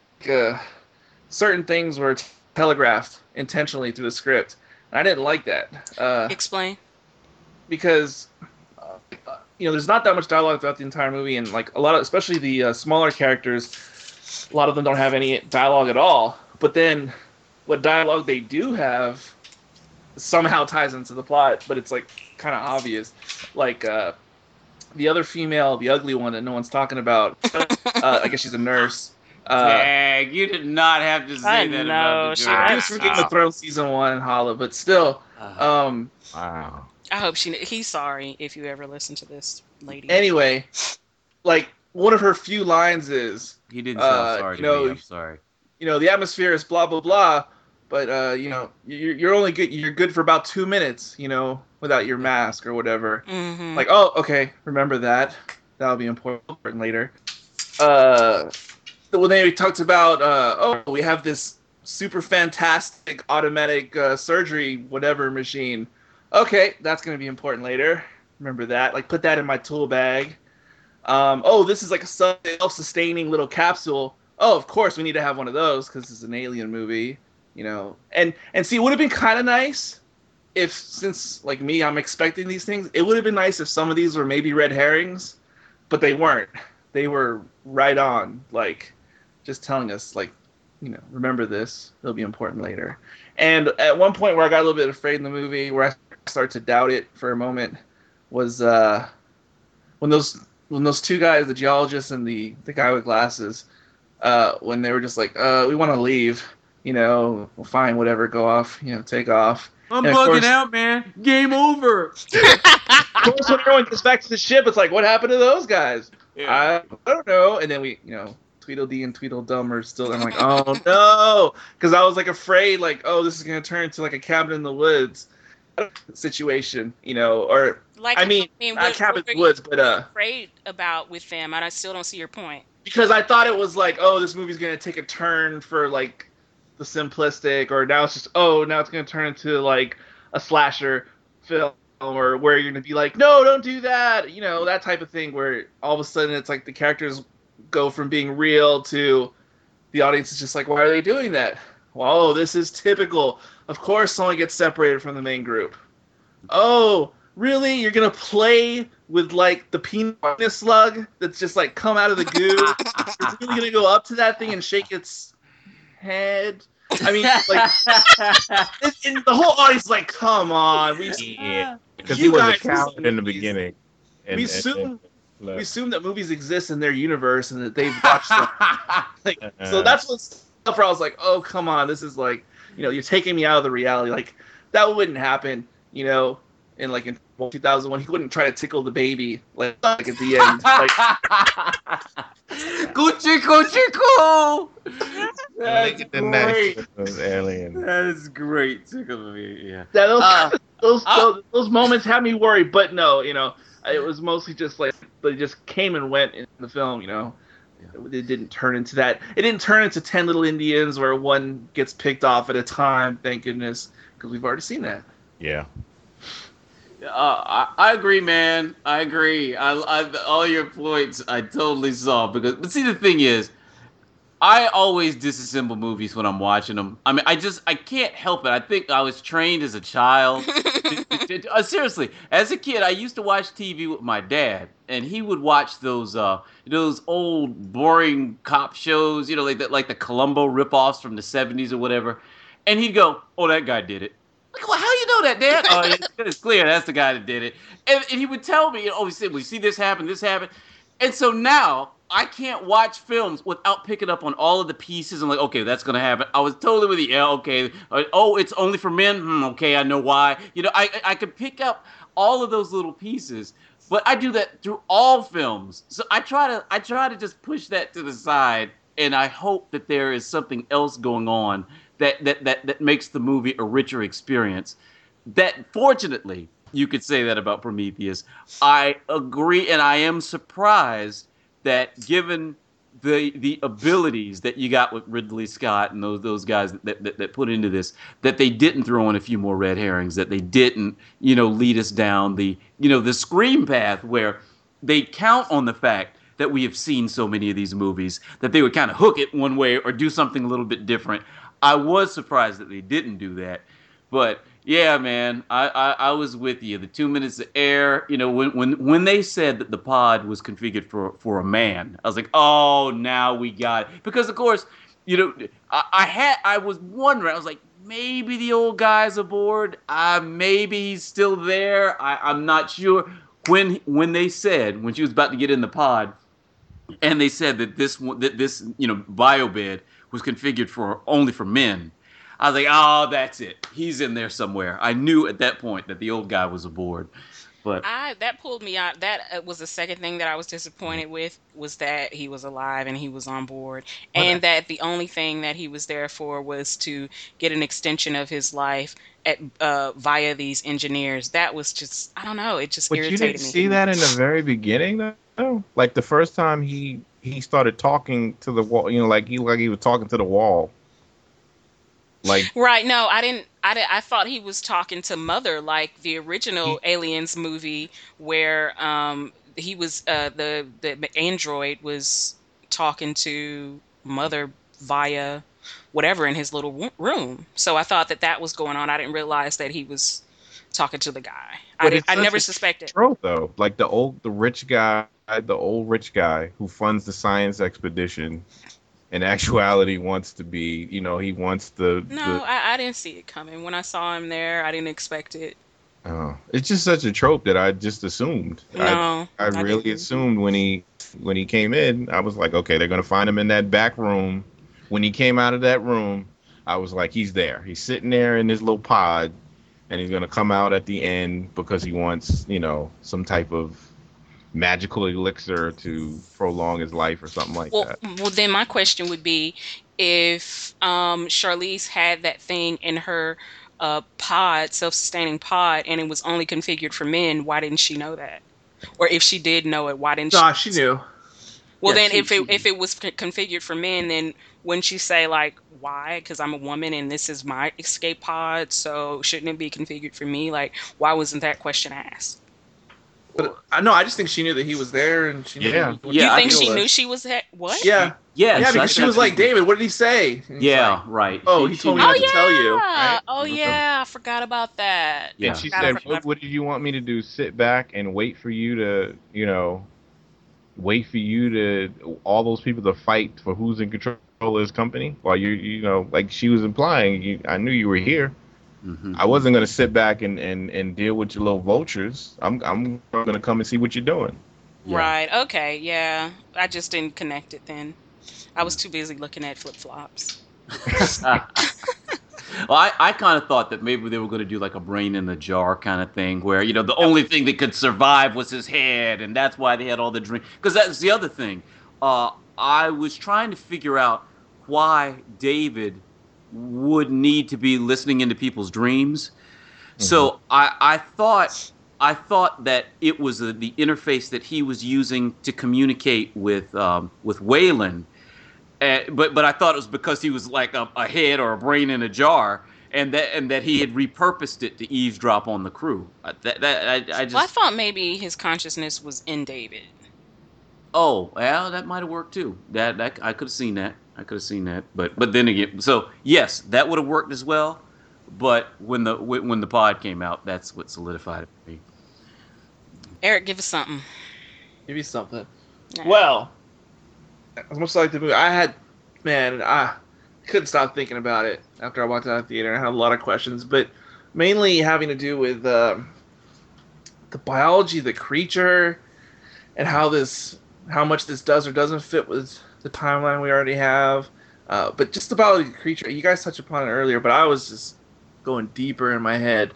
certain things were telegraphed intentionally through the script. And I didn't like that Explain. because there's not that much dialogue throughout the entire movie, and like a lot of, especially the smaller characters, a lot of them don't have any dialogue at all. But then, what dialogue they do have somehow ties into the plot, but it's like kind of obvious. Like the other female, the ugly one that no one's talking about. I guess she's a nurse. Dag, you did not have to say I that know, about the she girl. Just from Game of Thrones season 1, Holla, but still. wow. I hope he's sorry if you ever listen to this lady. Anyway, like one of her few lines is, He didn't sound sorry to me. I'm sorry. the atmosphere is blah blah blah, but you're only good. You're good for about 2 minutes, without your mask or whatever. Mm-hmm. Like, oh, okay, remember that. That'll be important later. When they talked about, we have this super fantastic automatic surgery whatever machine. Okay, that's gonna be important later. Remember that. Like, put that in my tool bag. This is like a self-sustaining little capsule. Oh, of course we need to have one of those because it's an alien movie, And see, it would have been kind of nice if, since like me, I'm expecting these things. It would have been nice if some of these were maybe red herrings, but they weren't. They were right on, like just telling us, like, remember this. It'll be important later. And at one point where I got a little bit afraid in the movie, where I started to doubt it for a moment, was when those two guys, the geologist and the guy with glasses, when they were just like, we want to leave, well, fine, whatever, go off, take off. I'm And of bugging course- out, man. Game over. Of course, when everyone gets back to the ship, it's like, what happened to those guys? I don't know. And then we, Tweedledee and Tweedledum are still. I'm like, oh no, because I was like afraid, like, oh, this is gonna turn into like a cabin in the woods situation, or Like, I mean, not cabin in the woods, but afraid about with them. I still don't see your point. because I thought it was like, oh, this movie's gonna take a turn for like the simplistic, or now it's just, now it's gonna turn into like a slasher film, or where you're gonna be like, no, don't do that, that type of thing, where all of a sudden it's like the characters go from being real to the audience is just like, why are they doing that? Well, this is typical. Of course, someone gets separated from the main group. Oh, really? You're gonna play with like the penis slug that's just like come out of the goo? It's really gonna go up to that thing and shake its head? I mean, like, and the whole audience is like, come on, Because You he was a guys- coward in the beginning. we assume look. we assume that movies exist in their universe and that they've watched them. Like, so that's what stuff where I was like, oh, come on, this is like, you're taking me out of the reality. Like, that wouldn't happen, in 2001. He wouldn't try to tickle the baby like at the end. Like, Gucci, Gucci, cool. That's Look at the next great. of those aliens. That is great. Tickle me, yeah. those moments had me worried, but no, It was mostly just like they just came and went in the film, you know. It didn't turn into that. It didn't turn into 10 Little Indians where one gets picked off at a time. Thank goodness, because we've already seen that. Yeah. I agree, man. I agree. All your points I totally saw but see, the thing is, I always disassemble movies when I'm watching them. I mean, I can't help it. I think I was trained as a child. Seriously, as a kid, I used to watch TV with my dad, and he would watch those old boring cop shows, like the Columbo ripoffs from the '70s or whatever. And he'd go, "Oh, that guy did it." Like, well, how you know that, Dad? Oh, it's clear that's the guy that did it. And he would tell me, he said, "We see this happen, this happened." And so now I can't watch films without picking up on all of the pieces and like, okay, that's gonna happen. I was totally with you. Yeah, okay. Oh, it's only for men. Okay, I know why. I could pick up all of those little pieces, but I do that through all films. So I try to just push that to the side, and I hope that there is something else going on that makes the movie a richer experience. That fortunately, you could say that about Prometheus. I agree, and I am surprised that given the abilities that you got with Ridley Scott and those guys that put into this, that they didn't throw in a few more red herrings, that they didn't, lead us down the Scream path where they count on the fact that we have seen so many of these movies that they would kind of hook it one way or do something a little bit different. I was surprised that they didn't do that. But yeah, man, I was with you. The 2 minutes of air, when they said that the pod was configured for a man, I was like, oh, now we got it. Because of course, I was wondering. I was like, maybe the old guy's aboard. Maybe he's still there. I'm not sure. When they said, when she was about to get in the pod, and they said that this biobed was configured only for men, I was like, oh, that's it. He's in there somewhere. I knew at that point that the old guy was aboard. But that pulled me out. That was the second thing that I was disappointed with, was that he was alive and he was on board, and that the only thing that he was there for was to get an extension of his life via these engineers. That was just, I don't know, it just irritated me. But you didn't see that in the very beginning, though? Like the first time he started talking to the wall, like he was talking to the wall. Like, right? No, I didn't. I thought he was talking to Mother, like the original Aliens movie, where he was the android was talking to Mother via whatever in his little room. So I thought that was going on. I didn't realize that he was talking to the guy. I never suspected. Trope, though, like the old rich guy who funds the science expedition. In actuality, wants to be, he wants the... No, I didn't see it coming. When I saw him there, I didn't expect it. Oh, it's just such a trope that I just assumed. No, I really assumed when he came in, I was like, okay, they're going to find him in that back room. When he came out of that room, I was like, he's there. He's sitting there in his little pod, and he's going to come out at the end because he wants, some type of magical elixir to prolong his life or something like that. Well, then my question would be, if Charlize had that thing in her pod, self-sustaining pod, and it was only configured for men, why didn't she know that? Or if she did know it, why didn't she? Nah, she knew. Well, yeah, then if it was configured for men, then wouldn't she say, like, why? Because I'm a woman and this is my escape pod, so shouldn't it be configured for me? Like, why wasn't that question asked? But I just think she knew that he was there, and she knew. Yeah. You think she knew she was there? What? Yeah. Yeah, because she was like, David, what did he say? Yeah, like, right. Oh, he told me not to tell you. Right? Oh, yeah, I forgot about that. Yeah. And she said, what did you want me to do? Sit back and wait for you to, all those people to fight for who's in control of this company? While like she was implying, I knew you were here. Mm-hmm. I wasn't going to sit back and deal with your little vultures. I'm going to come and see what you're doing. Yeah. Right. Okay. Yeah. I just didn't connect it then. I was too busy looking at flip-flops. Well, I kind of thought that maybe they were going to do like a brain in the jar kind of thing where, the only thing that could survive was his head. And that's why they had all the dreams. Because that's the other thing. I was trying to figure out why David would need to be listening into people's dreams. Mm-hmm. So I thought I thought that it was the interface that he was using to communicate with Waylon, but I thought it was because he was like a head or a brain in a jar, and that he had repurposed it to eavesdrop on the crew. I just Well, I thought maybe his consciousness was in David. Oh, well, that might have worked too. That I could have seen that. I could have seen that. But then again, so yes, that would have worked as well. But when the pod came out, that's what solidified it for me. Eric, give us something. Give you something. Nah. Well, as much as I like the movie, I couldn't stop thinking about it after I walked out of the theater. I had a lot of questions, but mainly having to do with the biology of the creature and how much this does or doesn't fit with the timeline we already have. But just about the creature, you guys touched upon it earlier, but I was just going deeper in my head.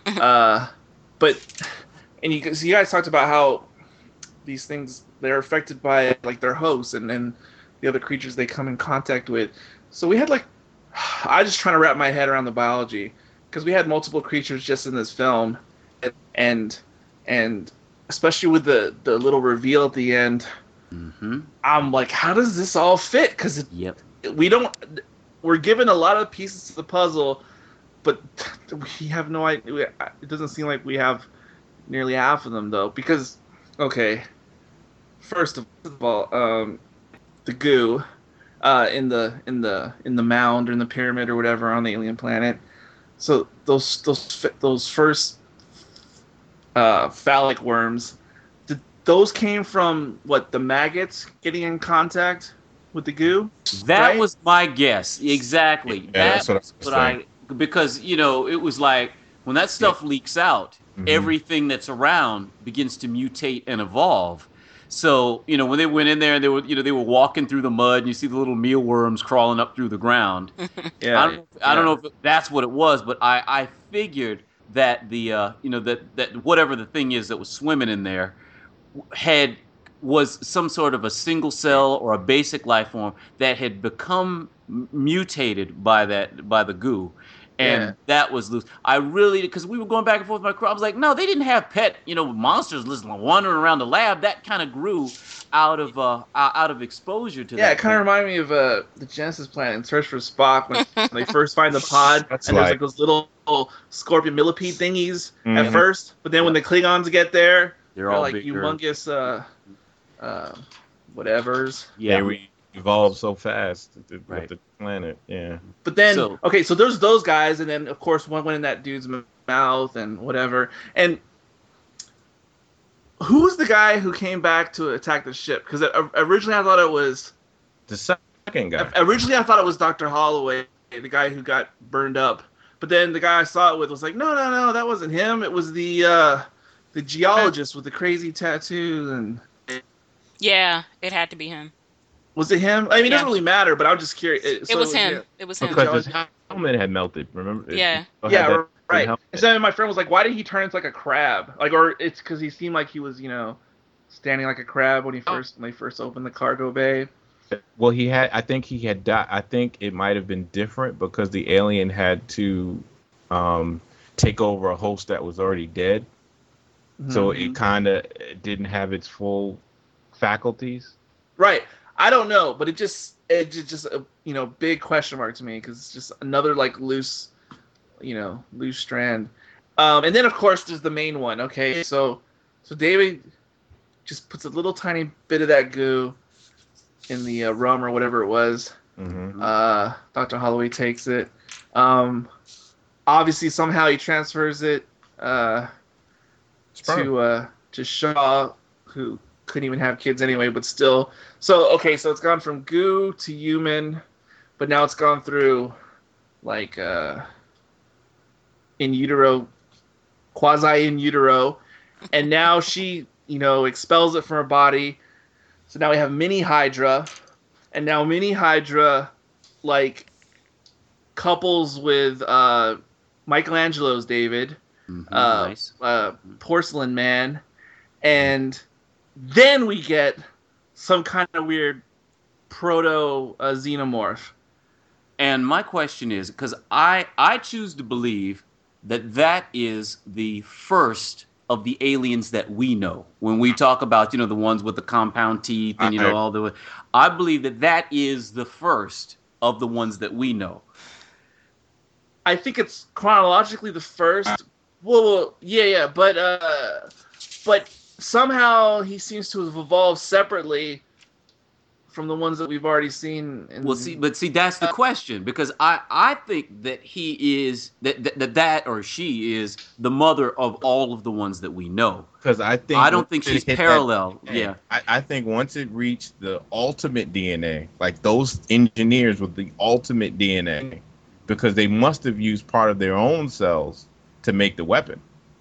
So you guys talked about how these things, they're affected by like their hosts and the other creatures they come in contact with. So we had I just trying to wrap my head around the biology, because we had multiple creatures just in this film, and especially with the little reveal at the end. Mm-hmm. I'm like, how does this all fit? Because we're given a lot of pieces to the puzzle, but we have no idea. It doesn't seem like we have nearly half of them, though. Because, okay, first of all, the goo in the mound or in the pyramid or whatever on the alien planet. So those first phallic worms, those came from the maggots getting in contact with the goo? That right? was my guess. Exactly. Yeah, that's what because it was like when that stuff leaks out, everything that's around begins to mutate and evolve. So, when they went in there and they were walking through the mud and you see the little mealworms crawling up through the ground. Yeah. I don't know if that's what it was, but I figured that that whatever the thing is that was swimming in there was some sort of a single cell or a basic life form that had become mutated by the goo. And that was loose. I really, because we were going back and forth with my crew, I was like, no, they didn't have pet, monsters wandering around the lab. That kind of grew out of exposure to that. Yeah, it kind of reminded me of the Genesis planet in Search for Spock when they first find the pod, and there's like those little scorpion millipede thingies at first, but then when the Klingons get there, they're all like bigger. Humongous whatevers. Yeah, we evolved so fast with the planet. Yeah. But then, so there's those guys, and then of course one went in that dude's mouth and whatever. And who's the guy who came back to attack the ship? Because originally I thought it was the second guy. Originally I thought it was Dr. Holloway, the guy who got burned up. But then the guy I saw it with was like, no, that wasn't him. It was the geologist with the crazy tattoos and. Yeah, it had to be him. Was it him? I mean, it doesn't really matter, but I'm just curious. It was him. It was him. Because his helmet had melted, remember? Yeah. Right. And so my friend was like, why did he turn into like a crab? Or it's because he seemed like he was, standing like a crab when they first opened the cargo bay. Well, I think he had died. I think it might have been different because the alien had to take over a host that was already dead. Mm-hmm. So it kind of didn't have its full faculties. Right. I don't know, but it just a big question mark to me because it's just another like loose strand. And then of course there's the main one. Okay, so David just puts a little tiny bit of that goo in the rum or whatever it was. Mm-hmm. Dr. Holloway takes it. Obviously somehow he transfers it to Shaw, who couldn't even have kids anyway, but still. So it's gone from goo to human, but now it's gone through like in utero, quasi in utero, and now she expels it from her body. So now we have mini Hydra, and now mini Hydra like couples with Michelangelo's David, nice. Porcelain Man, and then we get some kind of weird proto-xenomorph. And my question is, because I choose to believe that is the first of the aliens that we know. When we talk about, the ones with the compound teeth and, all the, I believe that is the first of the ones that we know. I think it's chronologically the first. Well, yeah, but somehow he seems to have evolved separately from the ones that we've already seen. See, that's the question, because I think that he is that or she is the mother of all of the ones that we know. Because I don't think she's parallel. I think once it reached the ultimate DNA, like those engineers with the ultimate DNA, because they must have used part of their own cells to make the weapon.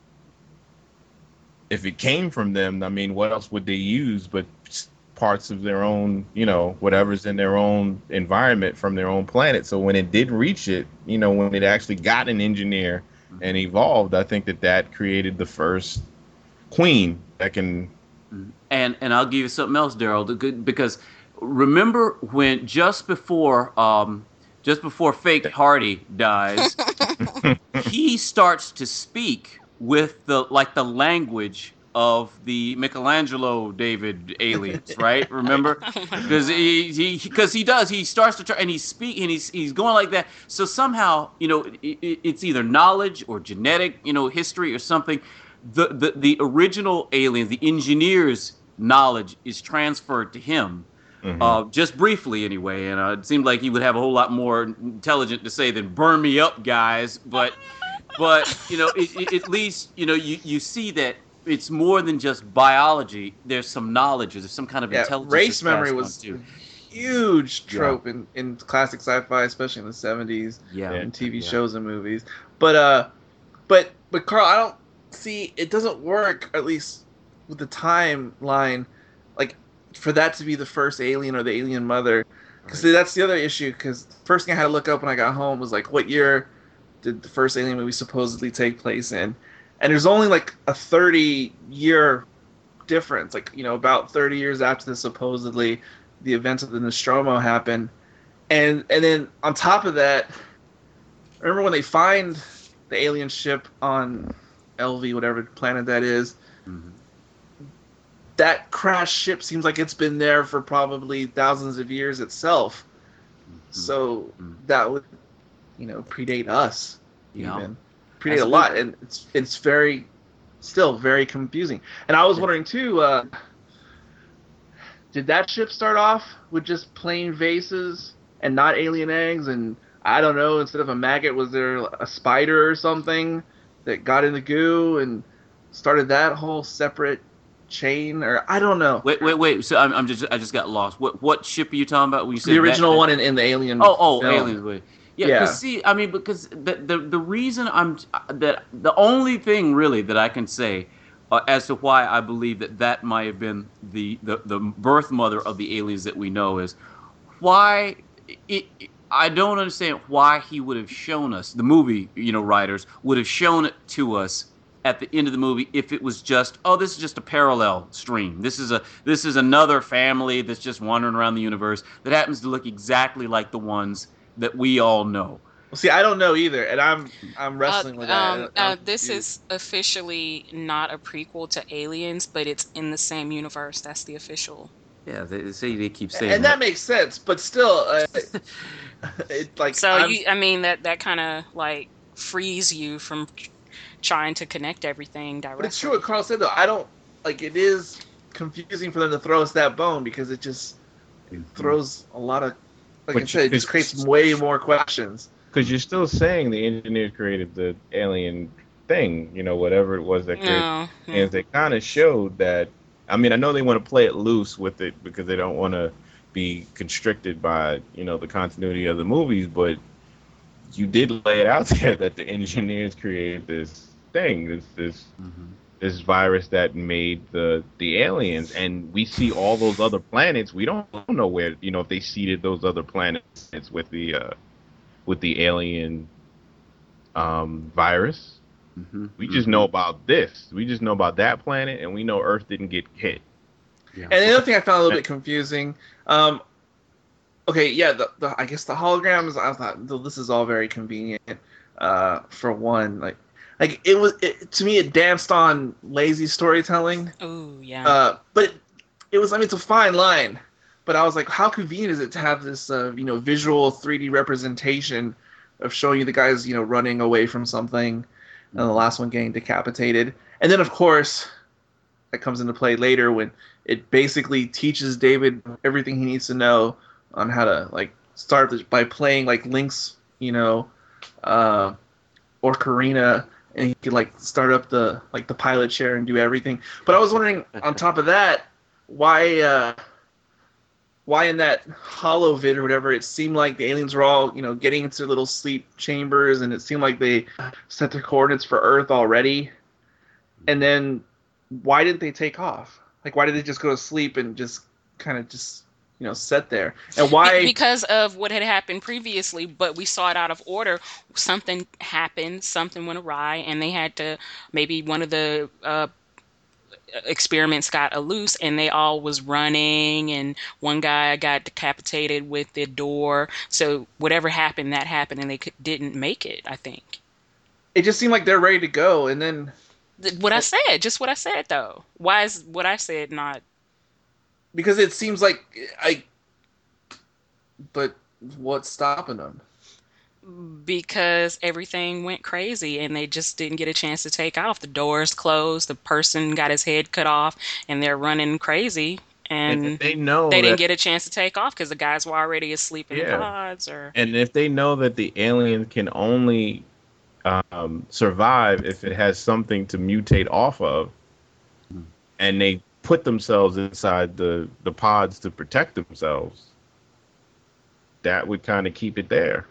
If it came from them, I mean, what else would they use but parts of their own, whatever's in their own environment from their own planet? So when it did reach it, when it actually got an engineer and evolved, I think that created the first queen that can. And I'll give you something else, Daryl, because remember when just before Fake Hardy dies, he starts to speak with the language of the Michelangelo David aliens, right? Remember? Because he starts to try, and he's going like that. So somehow, it's either knowledge or genetic, history or something. The original aliens, the engineers' knowledge is transferred to him. Mm-hmm. Just briefly anyway, and it seemed like he would have a whole lot more intelligent to say than "burn me up, guys." But at least you see that it's more than just biology. There's some knowledge. There's some kind of intelligence. Race memory was a huge trope in classic sci-fi, especially in the 70s. Yeah, in TV shows and movies. But Carl, I don't see it doesn't work, at least with the timeline, like for that to be the first alien or the alien mother. Because that's the other issue. Because the first thing I had to look up when I got home was like, what year did the first alien movie supposedly take place in? And there's only like a 30-year difference, like, about 30 years after supposedly the events of the Nostromo happened. And then on top of that, remember when they find the alien ship on LV, whatever planet that is, mm-hmm. That crashed ship seems like it's been there for probably thousands of years itself. Mm-hmm. So that would, predate us. Yeah. Even. Predate a lot, and it's still very confusing. And I was wondering too, did that ship start off with just plain vases and not alien eggs? And I don't know, instead of a maggot, was there a spider or something that got in the goo and started that whole separate chain? Or I don't know. Wait. So I just got lost. What ship are you talking about when you said the original one in the Alien? Oh, film. Aliens. Wait. Yeah. Because the reason the only thing really that I can say as to why I believe that might have been the birth mother of the aliens that we know is why I don't understand why he would have shown us, the movie writers would have shown it to us at the end of the movie if it was just, this is just a parallel stream. This is another family that's just wandering around the universe that happens to look exactly like the ones that we all know. Well, see, I don't know either, and I'm wrestling with that. This is officially not a prequel to Aliens, but it's in the same universe. That's the official. Yeah, they keep saying and that makes sense, but still, it's like that kind of like frees you from trying to connect everything directly. But it's true what Carl said, though. I don't like. It is confusing for them to throw us that bone because it just throws a lot of. Like I said, it just creates way more questions. Because you're still saying the engineers created the alien thing, whatever it was that created. And they kind of showed that. I mean, I know they want to play it loose with it because they don't want to be constricted by, the continuity of the movies. But you did lay it out there that the engineers created this thing, this virus that made the aliens, and we see all those other planets. We don't know where, if they seeded those other planets with the alien virus. Mm-hmm. We just know about this. We just know about that planet, and we know Earth didn't get hit. Yeah. And the other thing I found a little bit confusing. I guess the holograms. I thought this is all very convenient. For one, like Like to me, it danced on lazy storytelling. Oh yeah. But it was, I mean, it's a fine line. But I was like, how convenient is it to have this, visual 3D representation of showing you the guys, running away from something, and the last one getting decapitated, and then of course, that comes into play later when it basically teaches David everything he needs to know on how to start by playing Link's, or Karina, and he could start up the pilot chair and do everything. But I was wondering, on top of that, why in that hollow vid or whatever, it seemed like the aliens were all, getting into their little sleep chambers, and it seemed like they set their coordinates for Earth already. And then why didn't they take off? Why did they just go to sleep and just kind of sit there? And why? Because of what had happened previously, but we saw it out of order. Something happened, something went awry, and they had to, maybe one of the experiments got loose, and they all was running, and one guy got decapitated with the door. So whatever happened, that happened, and they didn't make it, I think. It just seemed like they're ready to go, and then what I said though. Why is what I said not? Because it seems like but what's stopping them? Because everything went crazy and they just didn't get a chance to take off. The doors closed, the person got his head cut off, and they're running crazy. And they know they didn't get a chance to take off because the guys were already asleep in the pods. And if they know that the alien can only survive if it has something to mutate off of, and they put themselves inside the pods to protect themselves, that would kind of keep it there.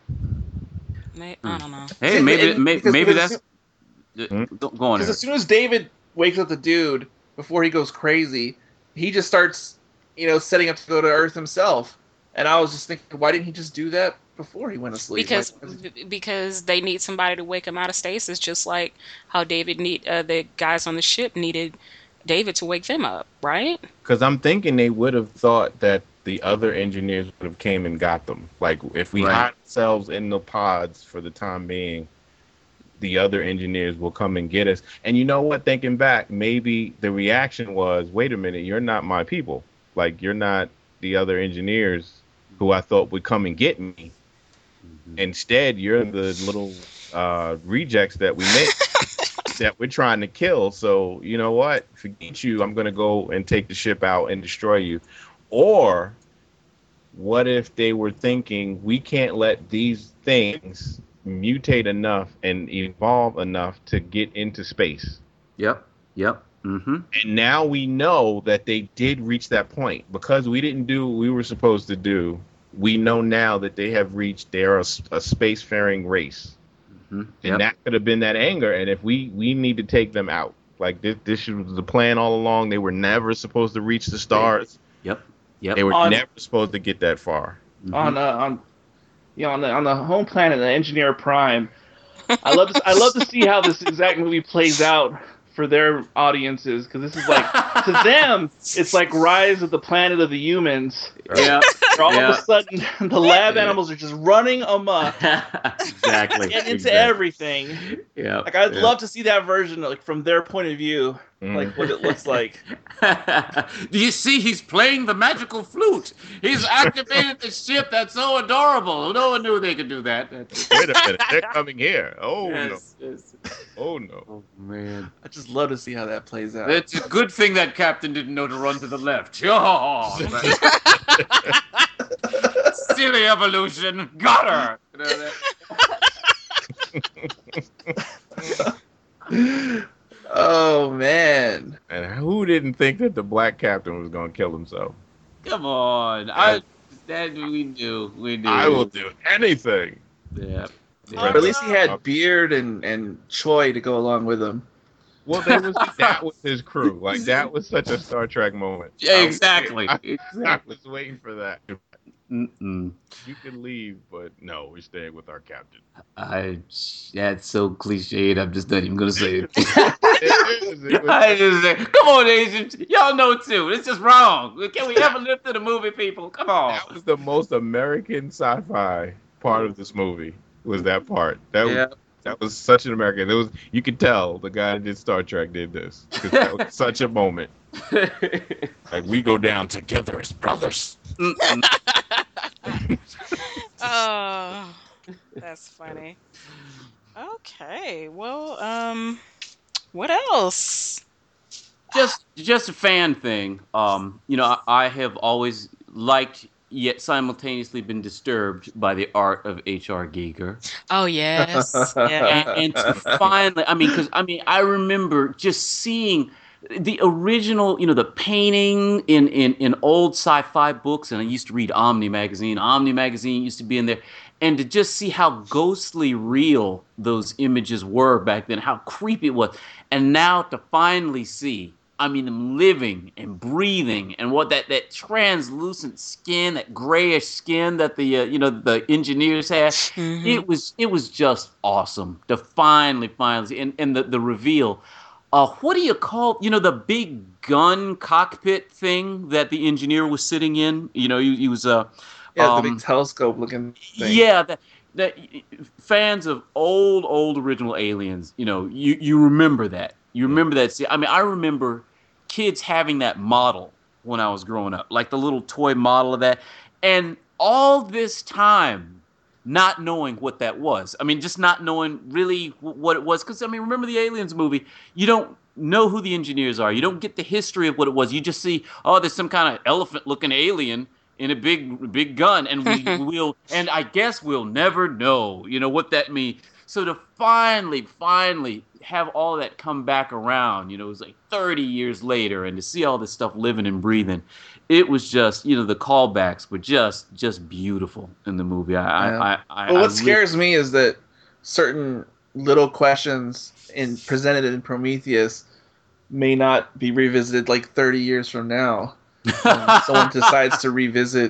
I don't know. Hey, maybe that's. Go on. Because as soon as David wakes up the dude, before he goes crazy, he just starts, setting up to go to Earth himself. And I was just thinking, why didn't he just do that before he went to sleep? Because they need somebody to wake him out of stasis, just like how the guys on the ship needed David to wake them up, right? Because I'm thinking they would have thought that the other engineers would have came and got them. If we hide ourselves in the pods for the time being, the other engineers will come and get us. And you know what? Thinking back, maybe the reaction was, wait a minute, you're not my people. You're not the other engineers who I thought would come and get me. Mm-hmm. Instead, you're the little rejects that we made. That we're trying to kill. So you know what? Forget you. I'm going to go and take the ship out and destroy you. Or what if they were thinking, we can't let these things mutate enough and evolve enough to get into space? Yep. Mm-hmm. And now we know that they did reach that point. Because we didn't do what we were supposed to do, we know now that they're a spacefaring race. Yep. And that could have been that anger. And if we need to take them out, this was the plan all along. They were never supposed to reach the stars. Yep. They were never supposed to get that far. Mm-hmm. On the home planet, the Engineer Prime, I love to see how this exact movie plays out for their audiences, because this is to them, it's like Rise of the Planet of the Humans. Yeah. All of a sudden, the lab animals are just running amok. Exactly. And into everything. Yeah. I'd love to see that version, from their point of view, what it looks like. Do you see? He's playing the magical flute. He's activated the ship. That's so adorable. No one knew they could do that. Wait a minute. They're coming here. Oh, yes, no. Yes. Oh, no. Oh, man. I just love to see how that plays out. It's a good thing that captain didn't know to run to the left. Oh, silly evolution. Got her. Oh, man. And who didn't think that the black captain was going to kill himself? Come on. We knew. I will do anything. Yeah. But at least he had Beard and Choi to go along with him. Well, that was his crew. That was such a Star Trek moment. Yeah, exactly. I was waiting for that. Mm-mm. You can leave, but no, we're staying with our captain. That's so cliched. I'm just not even gonna say it. I just say, come on, Asians. Y'all know too. It's just wrong. Can we ever live to the movie, people? Come on. That was the most American sci-fi part of this movie. Was that part? That was That was such an American. It was. You could tell the guy that did Star Trek did this because that was such a moment. Like we go down together as brothers. Oh, that's funny. Okay, well, what else? Just a fan thing. I have always liked yet simultaneously been disturbed by the art of H.R. Giger. Oh yes, yeah. And to finally, I remember just seeing the original, the painting in old sci-fi books, and I used to read Omni magazine. Omni magazine used to be in there, and to just see how ghostly real those images were back then, how creepy it was, and now to finally see, them living and breathing, and what that translucent skin, that grayish skin that the engineers had, Mm-hmm. it was just awesome to finally see, and the reveal. What do you call, the big gun cockpit thing that the engineer was sitting in? He was Yeah, the big telescope looking thing. yeah, that fans of old original Aliens, you remember that. You remember that. See, I remember kids having that model when I was growing up, like the little toy model of that, and all this time not knowing what that was. Just not knowing really what it was. Because, remember the Aliens movie? You don't know who the engineers are. You don't get the history of what it was. You just see, there's some kind of elephant-looking alien in a big gun, and and I guess we'll never know, what that means. So to finally have all that come back around, it was like 30 years later, and to see all this stuff living and breathing, it was just, the callbacks were just beautiful in the movie. What scares me is that certain little questions presented in Prometheus may not be revisited like 30 years from now. Someone decides to revisit,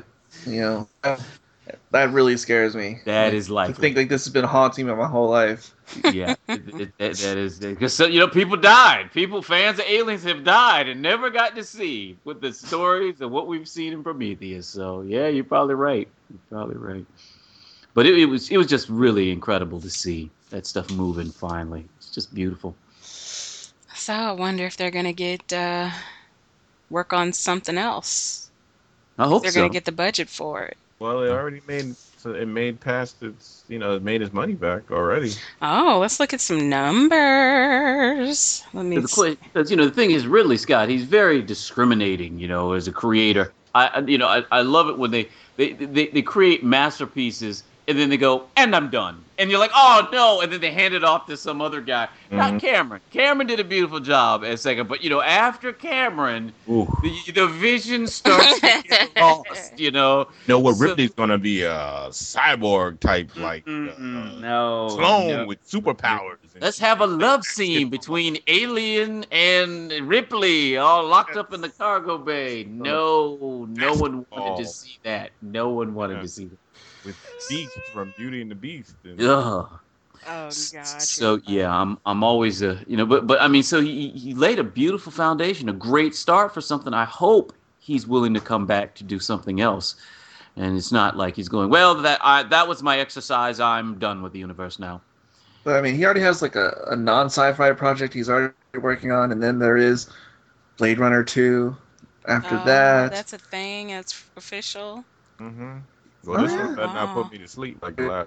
that really scares me. That is likely. To think like this has been haunting me my whole life. Yeah, that is because people died. Fans of Aliens have died and never got to see with the stories of what we've seen in Prometheus. So yeah, you're probably right. But it was just really incredible to see that stuff moving finally. It's just beautiful. So I wonder if they're gonna get work on something else. I hope they're so. gonna get the budget for it. Well, it already made past its, it made its money back already. Oh, let's look at some numbers. Let me see. Because the thing is, Ridley Scott, he's very discriminating, as a creator. I love it when they create masterpieces and then they go, and I'm done. And you're like, oh no, and then they hand it off to some other guy. Mm-hmm. Not Cameron. Cameron did a beautiful job as second, but after Cameron, the vision starts to get lost. What Ripley's gonna be a cyborg type, like clone with superpowers. Let's have a love scene between Alien and Ripley, all locked up in the cargo bay. No one wanted to see that. No one wanted to see that. With Beast from Beauty and the Beast. Ugh. Oh God. So yeah, I'm always but so he laid a beautiful foundation, a great start for something. I hope he's willing to come back to do something else, and it's not like he's going, well, that was my exercise. I'm done with the universe now. But he already has like a non-sci-fi project he's already working on, and then there is Blade Runner 2 after that. That's a thing. That's official. Mm-hmm. Well, this one better not put me to sleep like that.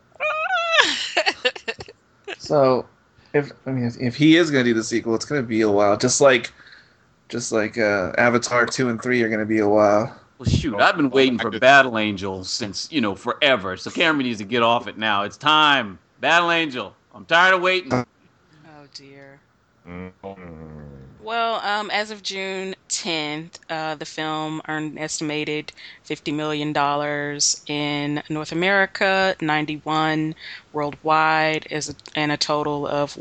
So, if he is gonna do the sequel, it's gonna be a while. Just like Avatar 2 and 3 are gonna be a while. Well, shoot, I've been waiting for Battle Angel since forever. So Cameron needs to get off it now. It's time, Battle Angel. I'm tired of waiting. Oh dear. Well, as of June 10th, the film earned an estimated $50 million in North America, 91 worldwide, and a total of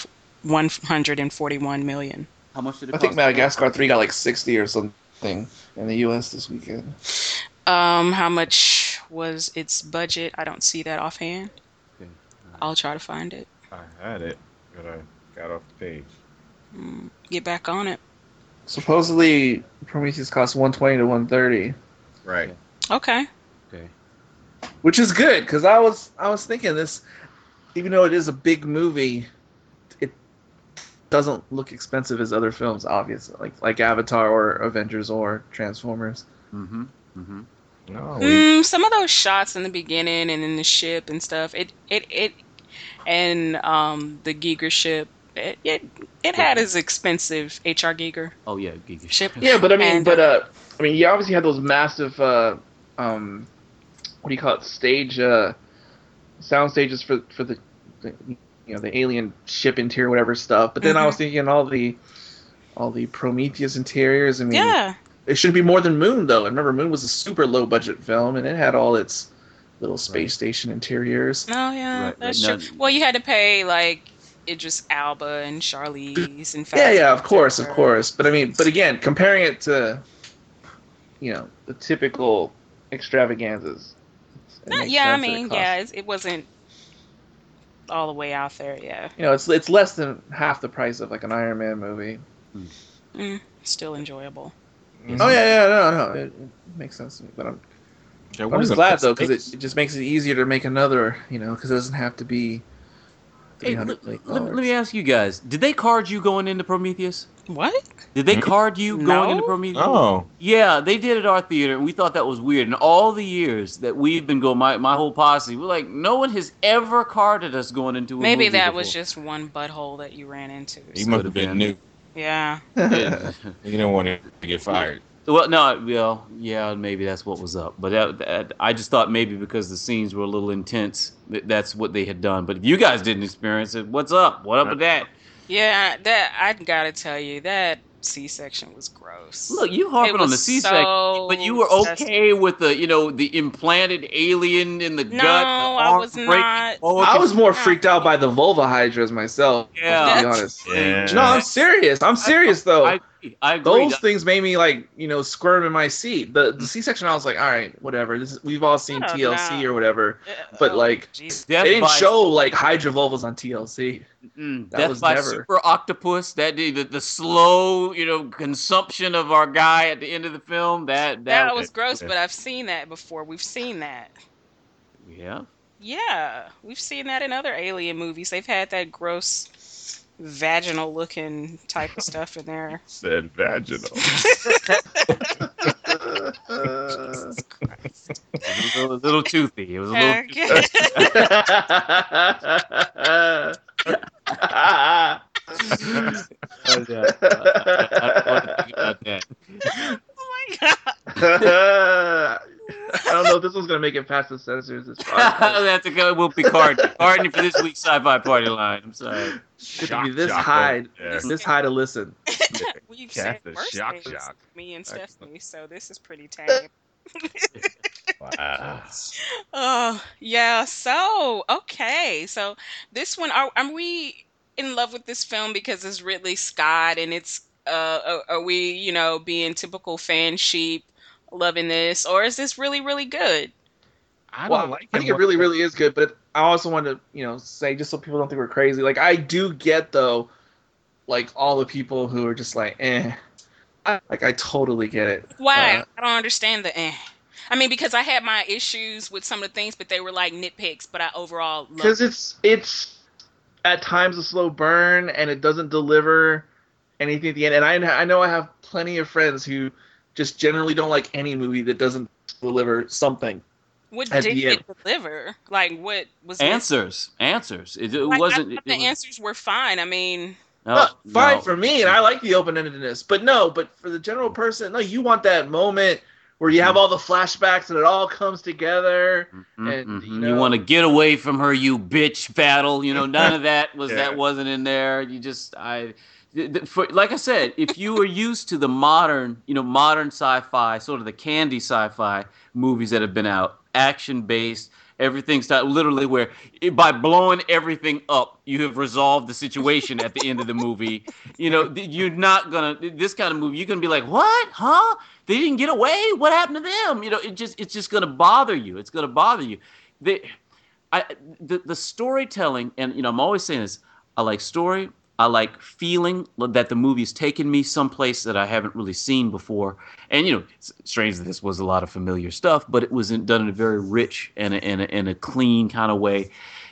141 million. How much did it I cost? think Madagascar 3 got like 60 or something in the U.S. this weekend. How much was its budget? I don't see that offhand. Okay. I'll try to find it. I had it, but I got off the page. Get back on it. Supposedly, Prometheus cost 120 to 130. Right. Okay. Okay. Which is good, because I was thinking this. even though it is a big movie, it doesn't look expensive as other films, obviously, like Avatar or Avengers or Transformers. Mm-hmm. Mm-hmm. No, Some of those shots in the beginning and in the ship and stuff, it and the Giger ship, it had its expensive H.R. Giger Oh yeah, Giga. ship. Yeah, but I mean, And, you obviously had those massive, what do you call it, sound stages for the the alien ship interior, whatever stuff. But then I was thinking all the Prometheus interiors. I mean, Yeah. it shouldn't be more than Moon, though. I remember Moon was a super low budget film, and it had all its little space station interiors. Oh yeah, Right, that's right. true. Now- Well, you had to pay like Idris Alba and Charlize and Yeah, of course. Fassbender. But I mean, but again, comparing it to, the typical extravaganzas. it makes Yeah, I sense that it mean, costs- it wasn't all the way out there. Yeah, it's less than half the price of like an Iron Man movie. still enjoyable. Oh yeah, no, it makes sense to me. But I'm there just was a glad though, because mistake. it just makes it easier to make another. Because it doesn't have to be Hey, $300 let me ask you guys: did they card you going into Prometheus? What? Did they card you going into No. Prometheus? Oh, Yeah, they did at our theater, and we thought that was weird. And all the years that we've been going, my whole posse, we're like, no one has ever carded us going into a Maybe movie that before. was just one butthole that you ran into. he So- must have been new. Yeah. Yeah. He didn't want to get fired. Well, no, yeah, maybe that's what was up. But I just thought maybe because the scenes were a little intense, that's what they had done. But if you guys didn't experience it, what's up? What up with that? Yeah, that I gotta tell you, that C-section was gross. Look, you harping It on the was C-section, so but you were disgusting. okay with the implanted alien in the No, gut. the I arm was breaking not. boa I was more Yeah. freaked out by the vulva hydras myself. Yeah. To be honest. Yeah. No, I'm serious. I'm serious though. I agree. Those things made me squirm in my seat. The C-section, I was like, all right, whatever. We've all seen I don't TLC know. or whatever. But, Jesus. Death They didn't by- show like Hydra vulvas on TLC. That Death was by never. Super Octopus. The slow consumption of our guy at the end of the film. That That was gross, yeah. but I've seen that before. We've seen that. yeah. Yeah, we've seen that in other alien movies. They've had that gross vaginal looking type of stuff in there. Said vaginal. It was a little toothy. It was a little. Oh my god. I don't know if this one's gonna make it past the censors. This podcast. That's a good. We'll be carding for this week's sci-fi party line. I'm sorry. It's gonna be this high to listen. We've Cast said a worse shock things, jock. me and Stephanie, so this is pretty tame. Wow. Oh yeah. So okay. So this one, are we in love with this film because it's Ridley Scott and it's are we being typical fan sheep loving this, or is this really really good? I Well, don't like I think it really, really is good. But I also want to, say just so people don't think we're crazy. Like I do get though, like all the people who are just like, I totally get it. Why? I don't understand the eh. I mean, because I had my issues with some of the things, but they were like nitpicks. But I overall loved Because it. it's at times a slow burn and it doesn't deliver anything at the end. And I know I have plenty of friends who just generally don't like any movie that doesn't deliver something. What at did the it end. deliver? Like what was Answers. It Like, wasn't. I thought it the was- answers were fine. I mean, Fine no. for me, and I like the open-endedness. But for the general person, no, you want that moment where you have all the flashbacks and it all comes together. And, you want to get away from her, you bitch battle. None of that was Yeah. that wasn't in there. Like I said, if you were used to the modern sci-fi, sort of the candy sci-fi movies that have been out, action-based, everything's literally where by blowing everything up, you have resolved the situation at the end of the movie. You're not gonna this kind of movie. You're gonna be like, what? Huh? They didn't get away. What happened to them? It's just gonna bother you. It's gonna bother you. The storytelling, and I'm always saying this. I like story. I like feeling that the movie's taken me someplace that I haven't really seen before. And it's strange that this was a lot of familiar stuff, but it was done in a very rich and a clean kind of way.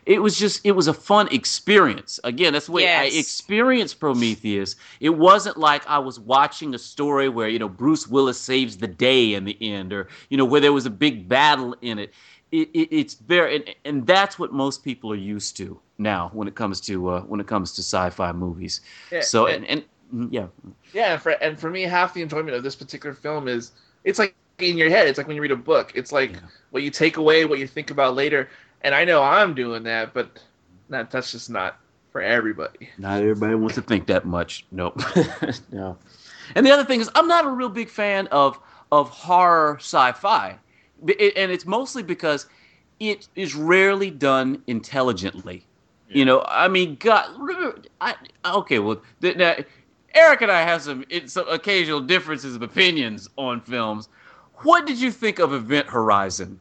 it was a fun experience. Again, that's the way I Yes. experienced Prometheus. It wasn't like I was watching a story where, Bruce Willis saves the day in the end, or, where there was a big battle in it. It's very, and that's what most people are used to now when it comes to sci-fi movies. Yeah, So yeah. Yeah, and for me, half the enjoyment of this particular film is it's like in your head. It's like when you read a book. It's like what you take away, what you think about later. And I know I'm doing that, but that's just not for everybody. Not everybody wants to think that much. Nope. No. And the other thing is, I'm not a real big fan of horror sci-fi, and it's mostly because it is rarely done intelligently. I mean, God, okay, well, now, Eric and I have some occasional differences of opinions on films. What did you think of Event Horizon?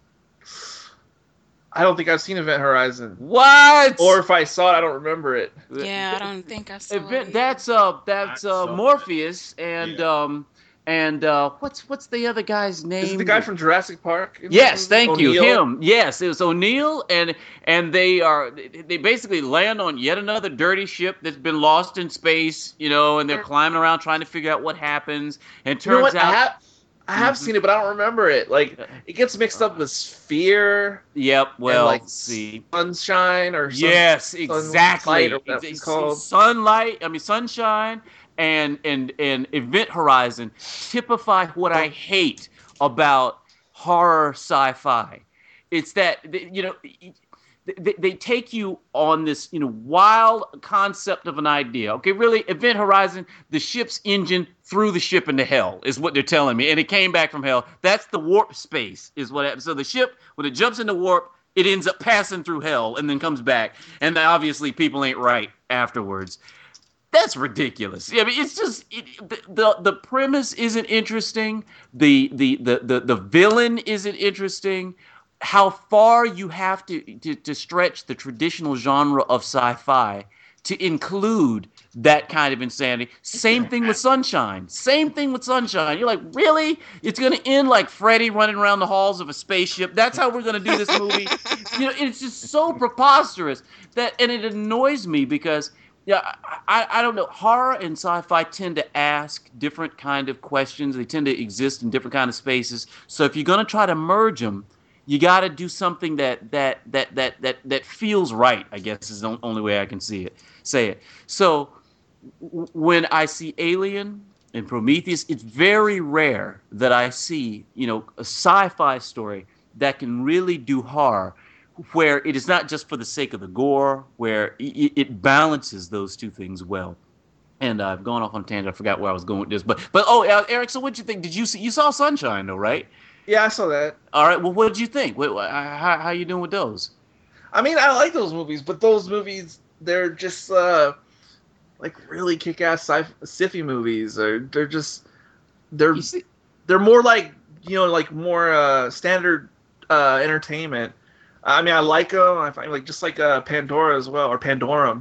I don't think I've seen Event Horizon. What? Or if I saw it, I don't remember it. Yeah, I don't think I saw Event. it. That's Morpheus and what's the other guy's name? Is it the guy from Jurassic Park? Yes, thank you. O'Neill? Him. Yes, it was O'Neill, and they basically land on yet another dirty ship that's been lost in space, and they're climbing around trying to figure out what happens. And it turns out I have seen it, but I don't remember it. Like, it gets mixed up with Sphere. Yep. Well, and, like, see, Sunshine or yes, exactly. Sunlight or whatever it's called. Sunshine and Event Horizon typify what I hate about horror sci-fi. It's that they take you on this wild concept of an idea. Okay, really, Event Horizon, the ship's engine threw the ship into hell is what they're telling me, and it came back from hell. That's the warp space is what happens. So the ship, when it jumps into warp, it ends up passing through hell and then comes back, and then obviously people ain't right afterwards. That's ridiculous. I mean, it's just the premise isn't interesting. The villain isn't interesting. How far you have to stretch the traditional genre of sci-fi to include that kind of insanity. Same thing with Sunshine. You're like, really? It's going to end like Freddy running around the halls of a spaceship? That's how we're going to do this movie? It's just so preposterous and it annoys me because I don't know. Horror and sci-fi tend to ask different kind of questions. They tend to exist in different kind of spaces. So if you're going to try to merge them, you got to do something that feels right, I guess is the only way I can say it. So when I see Alien and Prometheus, it's very rare that I see, a sci-fi story that can really do horror, where it is not just for the sake of the gore, where it balances those two things well. And I've gone off on a tangent. I forgot where I was going with this, but Eric, so what'd you think? You saw Sunshine though, right? Yeah, I saw that. All right. Well, what did you think? How you doing with those? I mean, I like those movies, but those movies, they're just like really kick-ass sci-fi movies. They're more like like more standard entertainment. I mean, I like them. I find just like Pandora as well, or Pandorum.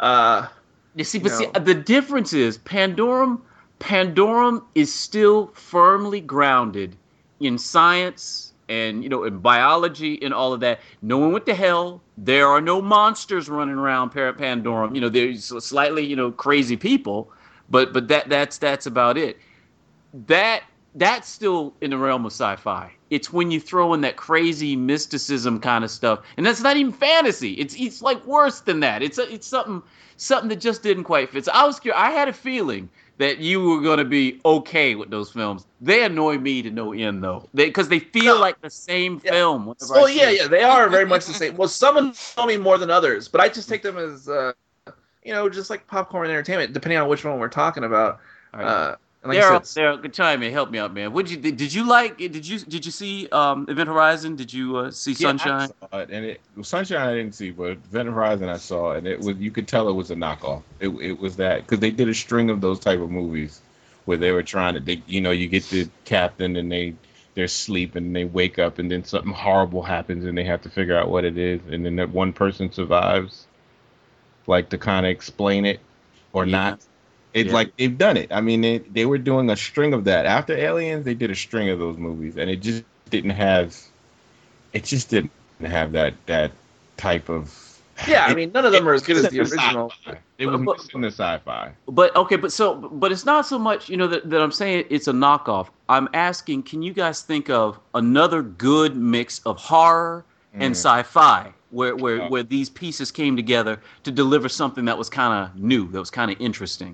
The difference is Pandorum is still firmly grounded in science and in biology and all of that. No one went to hell. There are no monsters running around Pandorum. There's slightly crazy people, but that's about it. That's still in the realm of sci-fi. It's when you throw in that crazy mysticism kind of stuff, and that's not even fantasy. It's like worse than that. It's something that just didn't quite fit. So I was curious. I had a feeling that you were going to be okay with those films. They annoy me to no end, though, because they feel like the same film. Well, yeah, they are very much the same. Well, some annoy me more than others, but I just take them as, just like popcorn entertainment, depending on which one we're talking about. Daryl, chime in, help me out, man. Did you see Event Horizon? Did you see Sunshine? I saw it, and Sunshine I didn't see, but Event Horizon I saw, and you could tell it was a knockoff. It was that because they did a string of those type of movies where they were trying to, you get the captain and they're asleep and they wake up and then something horrible happens and they have to figure out what it is, and then that one person survives, like to kind of explain it or not. It's like they've done it. I mean, they were doing a string of that. After Aliens, they did a string of those movies, and it just didn't have that type of. Yeah, I mean, none of them are as good as the It's original. sci-fi. It was But- missing the sci-fi. But okay, but it's not so much, that I'm saying it's a knockoff. I'm asking, can you guys think of another good mix of horror and sci-fi where these pieces came together to deliver something that was kind of new, that was kind of interesting?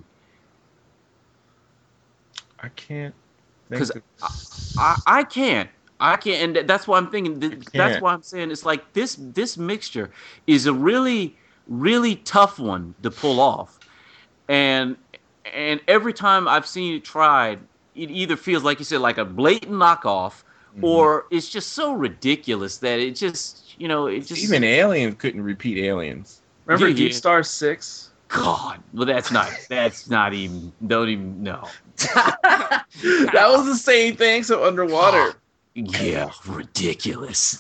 I can't. Because I can't, and that's why I'm thinking. That's can't. why I'm saying it's like this mixture is a really, really tough one to pull off, and every time I've seen it tried, it either feels like you said like a blatant knockoff, or it's just so ridiculous that it just Even Aliens couldn't repeat Aliens. Remember Yeah. Deep Star 6? God. Well, that's not even. Don't even know. That was the same thing. So underwater. Yeah, ridiculous.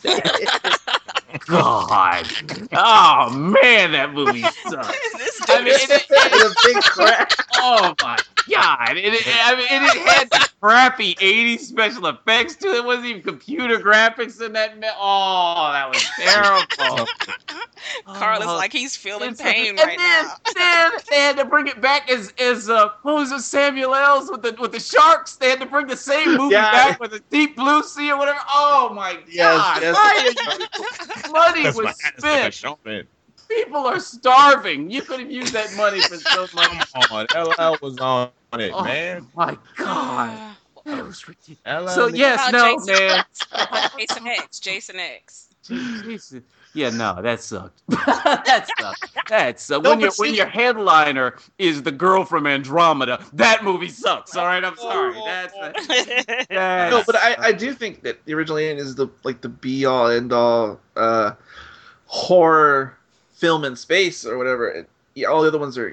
God. Oh man, that movie sucks. This I mean, The big crack. oh my God! It had the crappy '80s special effects to it. It wasn't even computer graphics in that. Oh, that was terrible. Carl is Oh, like he's feeling it's- pain and right then, now. Then they had to bring it back as what was it, Samuel L's with the sharks. They had to bring the same movie Yeah. back with the Deep Blue Sea or whatever. Oh my God! Yes. Why are you, money That's was my spent. showman. People are starving. You could have used that money for so much. Come on, LL was on it, Oh man. my God, that was ridiculous. LL So nigga- yes, no, man. Jason X. Jason X. Jesus. Yeah, no, that sucked. That sucked. That sucked. No, When but your headliner is the girl from Andromeda, that movie sucks. All right, I'm sorry. That's No, but I do think that the original Alien is the be all end all horror film in space or whatever. Yeah, all the other ones are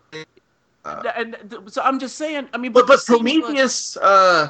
so I'm just saying. I mean, But the sequel- Prometheus,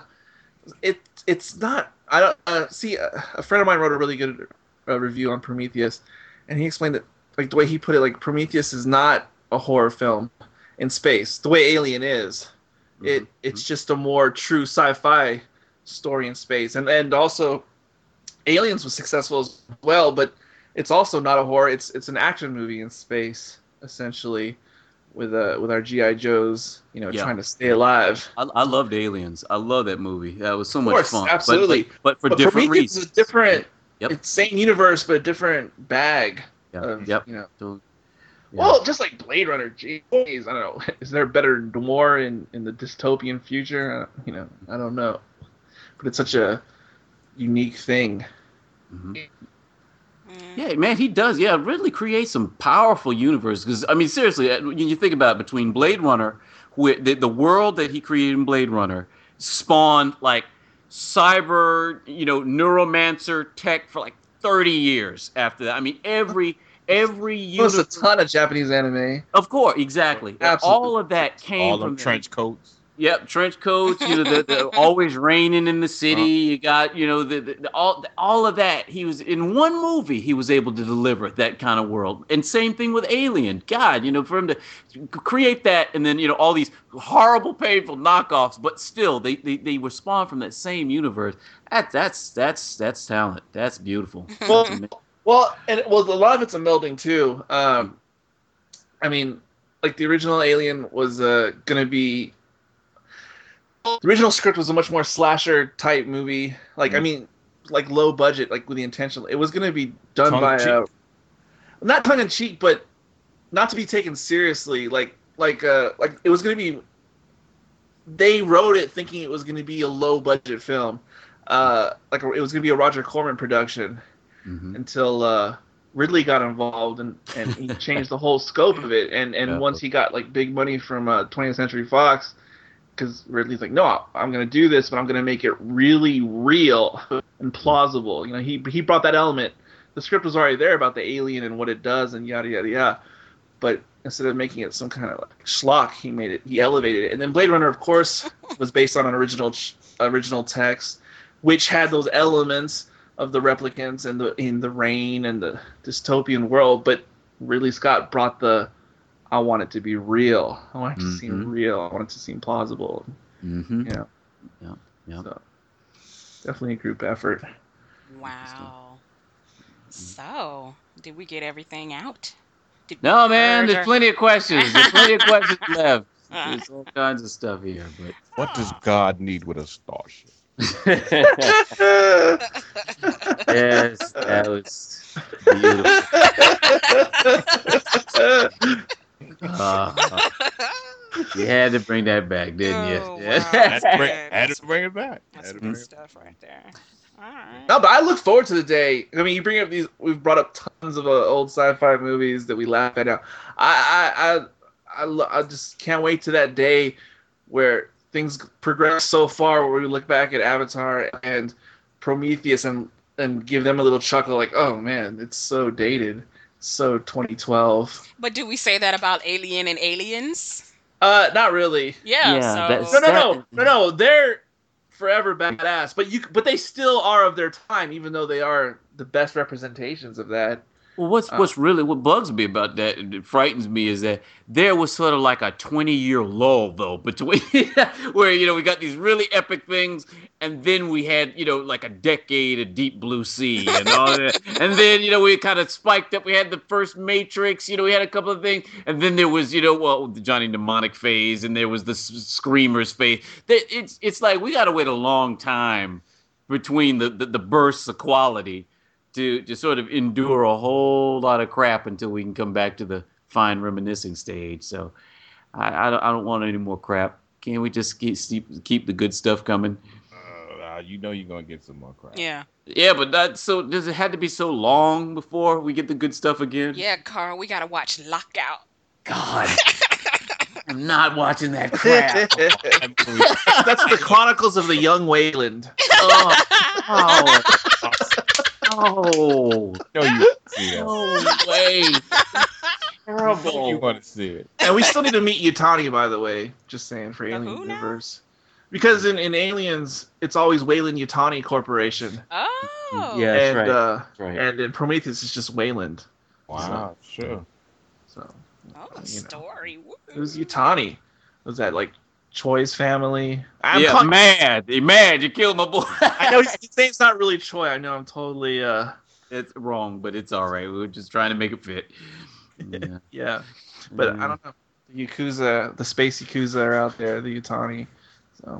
it's not. I don't see. A friend of mine wrote a really good review on Prometheus, and he explained that like the way he put it, like Prometheus is not a horror film in space the way Alien is. It's just a more true sci-fi story in space, and also Aliens was successful as well, but it's also not a horror. It's an action movie in space essentially. With our GI Joes, Yeah. trying to stay alive. I loved Aliens. I love that movie. That was so Of much course, fun. absolutely. But for But different Prometheus reasons. is a different. Yep. It's same universe, but a different bag. Yep. Of, Yep. So, Yeah. Well, just like Blade Runner. Jeez, I don't know. Is there a better noir in the dystopian future? I don't know. But it's such a unique thing. Mhm. Yeah, man, he does. Yeah, really create some powerful universe. Because I mean, seriously, when you think about it, between Blade Runner, the world that he created in Blade Runner spawned like cyber, neuromancer tech for like 30 years after that. I mean, every There's a universe. ton of Japanese anime. Of course, exactly. Absolutely. All of that came all from them there. trench coats. Yep, trench coats. The always raining in the city. You got all of that. He was in one movie. He was able to deliver that kind of world. And same thing with Alien. God, for him to create that, and then all these horrible, painful knockoffs, but still they were spawned from that same universe. That's talent. That's beautiful. Well, a lot of it's a melding too. I mean, like the original Alien was gonna be. The original script was a much more slasher type movie. Like I mean, like low budget, like with the intention. It was gonna be done by Tongue-in-cheek. not tongue in cheek, but not to be taken seriously. Like it was gonna be. They wrote it thinking it was gonna be a low budget film. It was gonna be a Roger Corman production. Until Ridley got involved and he changed the whole scope of it. And once he got like big money from 20th Century Fox, because Ridley's like, no, I'm going to do this, but I'm going to make it really real and plausible. He brought that element. The script was already there about the alien and what it does and yada yada yada. But instead of making it some kind of like schlock, he elevated it. And then Blade Runner, of course, was based on an original text, which had those elements of the replicants and in the rain and the dystopian world, but Ridley Scott brought I want it to be real. I want it to seem real. I want it to seem plausible. Yeah. So, definitely a group effort. Wow. So, did we get everything out? Did we No, man, purge there's our- plenty of questions. There's plenty of questions left. Uh. There's all kinds of stuff here, What does Oh. God need with a starship? but yes, that was beautiful. You had to bring that back, didn't you? Oh, Yeah. wow. Had to bring, good. had to bring it back. That's Had to some bring good it stuff right there. All right. No, but I look forward to the day. I mean, you bring up these. We've brought up tons of old sci-fi movies that we laugh at now. I just can't wait to that day where things progress so far, where we look back at Avatar and Prometheus and give them a little chuckle, like, oh man, it's so dated, so 2012. But do we say that about Alien and Aliens? Not really. Yeah. Yeah, so that's- No. They're forever badass, but they still are of their time, even though they are the best representations of that. Well, what bugs me about that and it frightens me is that there was sort of like a 20-year lull though between where we got these really epic things and then we had like a decade of Deep Blue Sea and all that, and then we kind of spiked up. We had the first Matrix, we had a couple of things, and then there was the Johnny Mnemonic phase, and there was the Screamers phase. It's like we got to wait a long time between the bursts of quality to sort of endure a whole lot of crap until we can come back to the fine reminiscing stage. So I don't want any more crap. Can't we just keep the good stuff coming? You're gonna get some more crap. Yeah. Yeah, but does it have to be so long before we get the good stuff again? Yeah, Carl, we gotta watch Lockout. God, I'm not watching that crap. That's the Chronicles of the Young Wayland. Oh, oh, No, you see that. no way. You Terrible. want to see it? And we still need to meet Yutani, by the way. Just saying, for The Alien who now? Universe. Because in Aliens, it's always Wayland Yutani Corporation. Oh. Yeah. That's and right. uh, right. and in Prometheus, it's just Wayland. Wow, sure. So Oh, you know. story. Woo. who's Yutani? Was that like Choi's family? I'm Yeah, calling- mad. He mad. You killed my boy. I know his name's not really Choi. I know I'm totally It's wrong, but it's all right. We were just trying to make it fit. Yeah. yeah. But I don't know. The Yakuza, the space Yakuza are out there, the Yutani. So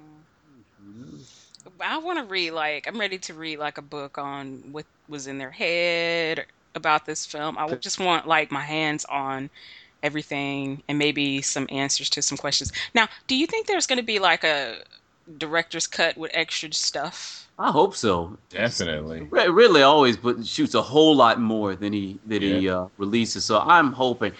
I want to read I'm ready to read like a book on what was in their head about this film. I would just want like my hands on everything and maybe some answers to some questions. Now, do you think there's going to be like a director's cut with extra stuff? I hope so. Definitely. Really, always, but shoots a whole lot more than he releases. So I'm hoping.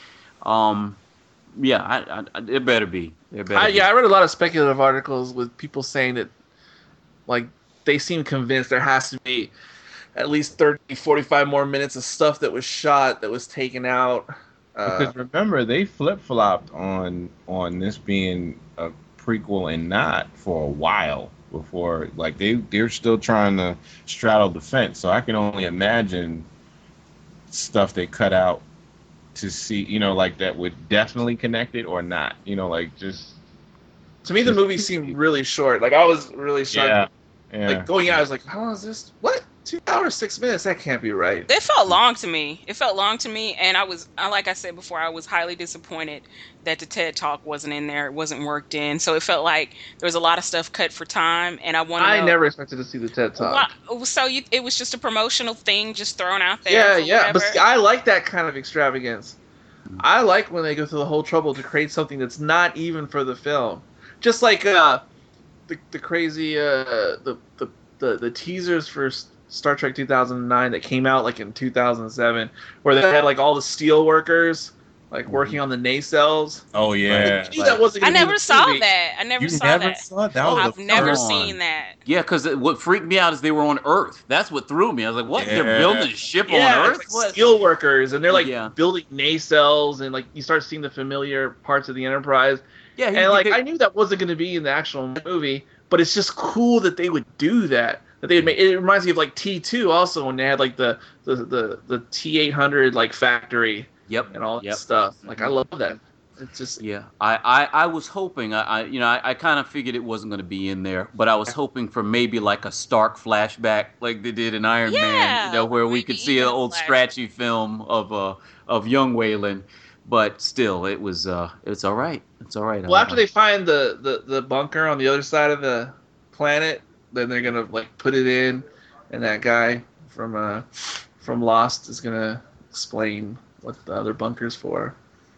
Yeah, it better be. It better be. I read a lot of speculative articles with people saying that, like, they seem convinced there has to be at least 30, 45 more minutes of stuff that was shot that was taken out. Because remember, they flip-flopped on this being a prequel and not for a while before. Like, they're still trying to straddle the fence. So I can only imagine stuff they cut out to see, like that would definitely connect it or not. Like just. To me, the movie seemed really short. Like, I was really shocked. Yeah. Like, going out, I was like, how long is this? What? 2 hours, 6 minutes? That can't be right. It felt long to me. And like I said before, I was highly disappointed that the TED Talk wasn't in there. It wasn't worked in. So it felt like there was a lot of stuff cut for time, and I want to know. I never expected to see the TED Talk. It was just a promotional thing just thrown out there. Yeah. But whatever. see, I like that kind of extravagance. I like when they go through the whole trouble to create something that's not even for the film. Just like the crazy the teasers for Star Trek 2009 that came out like in 2007, where they had like all the steel workers like working on the nacelles. Oh yeah. I knew that wasn't I gonna be never the saw movie. that. I never You saw never that. saw it? That was I've the never first seen one. that. Yeah, because what freaked me out is they were on Earth. That's what threw me. I was like, what? Yeah. They're building a ship Yeah, on it's Earth? like What? steel workers, and they're like Yeah. building nacelles, and like you start seeing the familiar parts of the Enterprise. Yeah, And like I knew that wasn't going to be in the actual movie, but it's just cool that they would do that. That they would make. It reminds me of like T2 also when they had like the T800 like factory Yep. and all that Yep. stuff. Like I love that. It's just Yeah, I was hoping I kind of figured it wasn't going to be in there, but I was hoping for maybe like a Stark flashback like they did in Iron Man, Yeah, where we maybe could see an even a old flashback. scratchy film of young Waylon, but still it's all right. It's all right. well, after they find the bunker on the other side of the planet, then they're gonna like put it in, and that guy from Lost is gonna explain what the other bunker's for.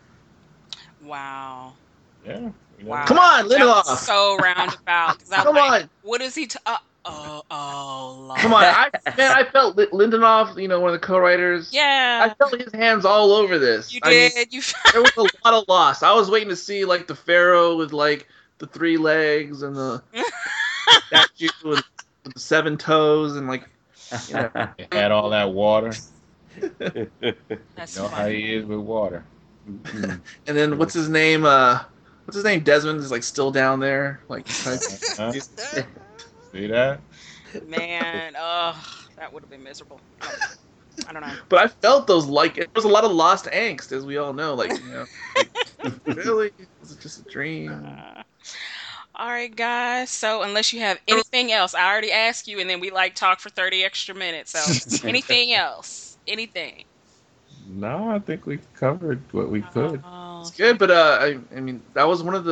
Wow. Yeah. Wow. Come on, That was Lindelof. so roundabout. 'Cause I'm Come like, on. what is he? Lord. Come on, I felt Lindelof, one of the co-writers. Yeah. I felt his hands all over this. You I mean, did. You. there was a lot of loss. I was waiting to see like the pharaoh with like the 3 legs and the statue with the 7 toes and like Had all that water. That's You know how funny. he is with water. and then what's his name? What's his name? Desmond is like still down there. Like Huh? See that? Man, that would have been miserable. I don't know. but I felt those like there was a lot of lost angst, as we all know. Like really, was it just a dream? All right, guys. So unless you have anything else, I already asked you, and then we like talk for 30 extra minutes. So anything else? Anything? No, I think we covered what we could. Oh, It's good, but I mean that was one of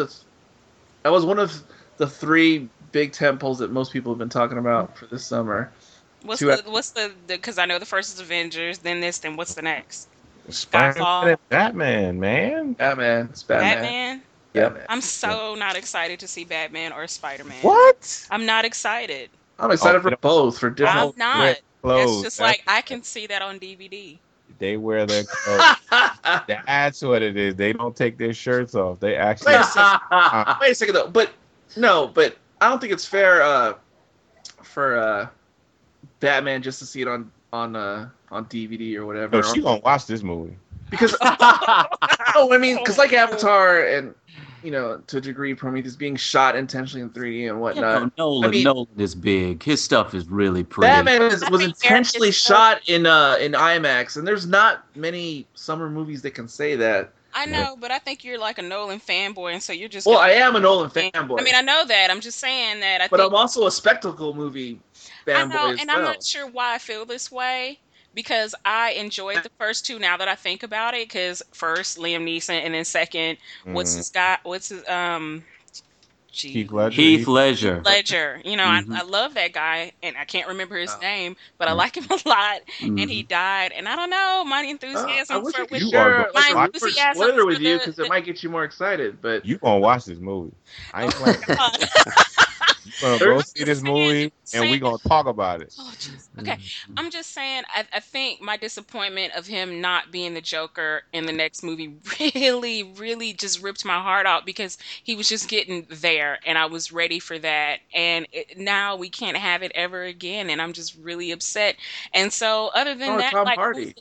the 3 big temples that most people have been talking about for this summer. what's Two the because I know the first is Avengers, then this, then what's the next? Spider-Man and Batman, man. Batman. It's Batman. Batman. Batman. I'm so not excited to see Batman or Spider-Man. What? I'm not excited. I'm excited for both for I'm different. not. Clothes. It's just like I can see that on DVD. They wear their clothes. That's what it is. They don't take their shirts off. They actually. Wait a second. Wait a second though, but I don't think it's fair for Batman just to see it on DVD or whatever. No, she gonna watch this movie. Because I mean, because like Avatar and to a degree, Prometheus being shot intentionally in 3D and whatnot. Nolan is big. His stuff is really pretty. Batman was think intentionally Eric is shot in IMAX, and there's not many summer movies that can say that. I know, but I think you're like a Nolan fanboy, and so you're just. Well, gonna- I am a Nolan fanboy. I mean, I know that. I'm just saying that. but think I'm also a spectacle movie I fanboy know, as and well. I'm not sure why I feel this way because I enjoyed the first 2. Now that I think about it, because first Liam Neeson, and then second, what's his guy? What's his Heath Ledger. Heath Ledger. Ledger. Mhm. I love that guy, and I can't remember his name, but I like him a lot. And he died, and I don't know my I enthusiasm wish for I could You share are like, my a enthusiasm spoiler for with you the- because it might get you more excited. But You gonna watch this movie? I ain't playing. You gonna go see this movie and we gonna talk about it. Oh, jeez. Okay. I'm just saying, I think my disappointment of him not being the Joker in the next movie really, really just ripped my heart out because he was just getting there and I was ready for that. And now we can't have it ever again. And I'm just really upset. And so, other than that, Tom like, Hardy.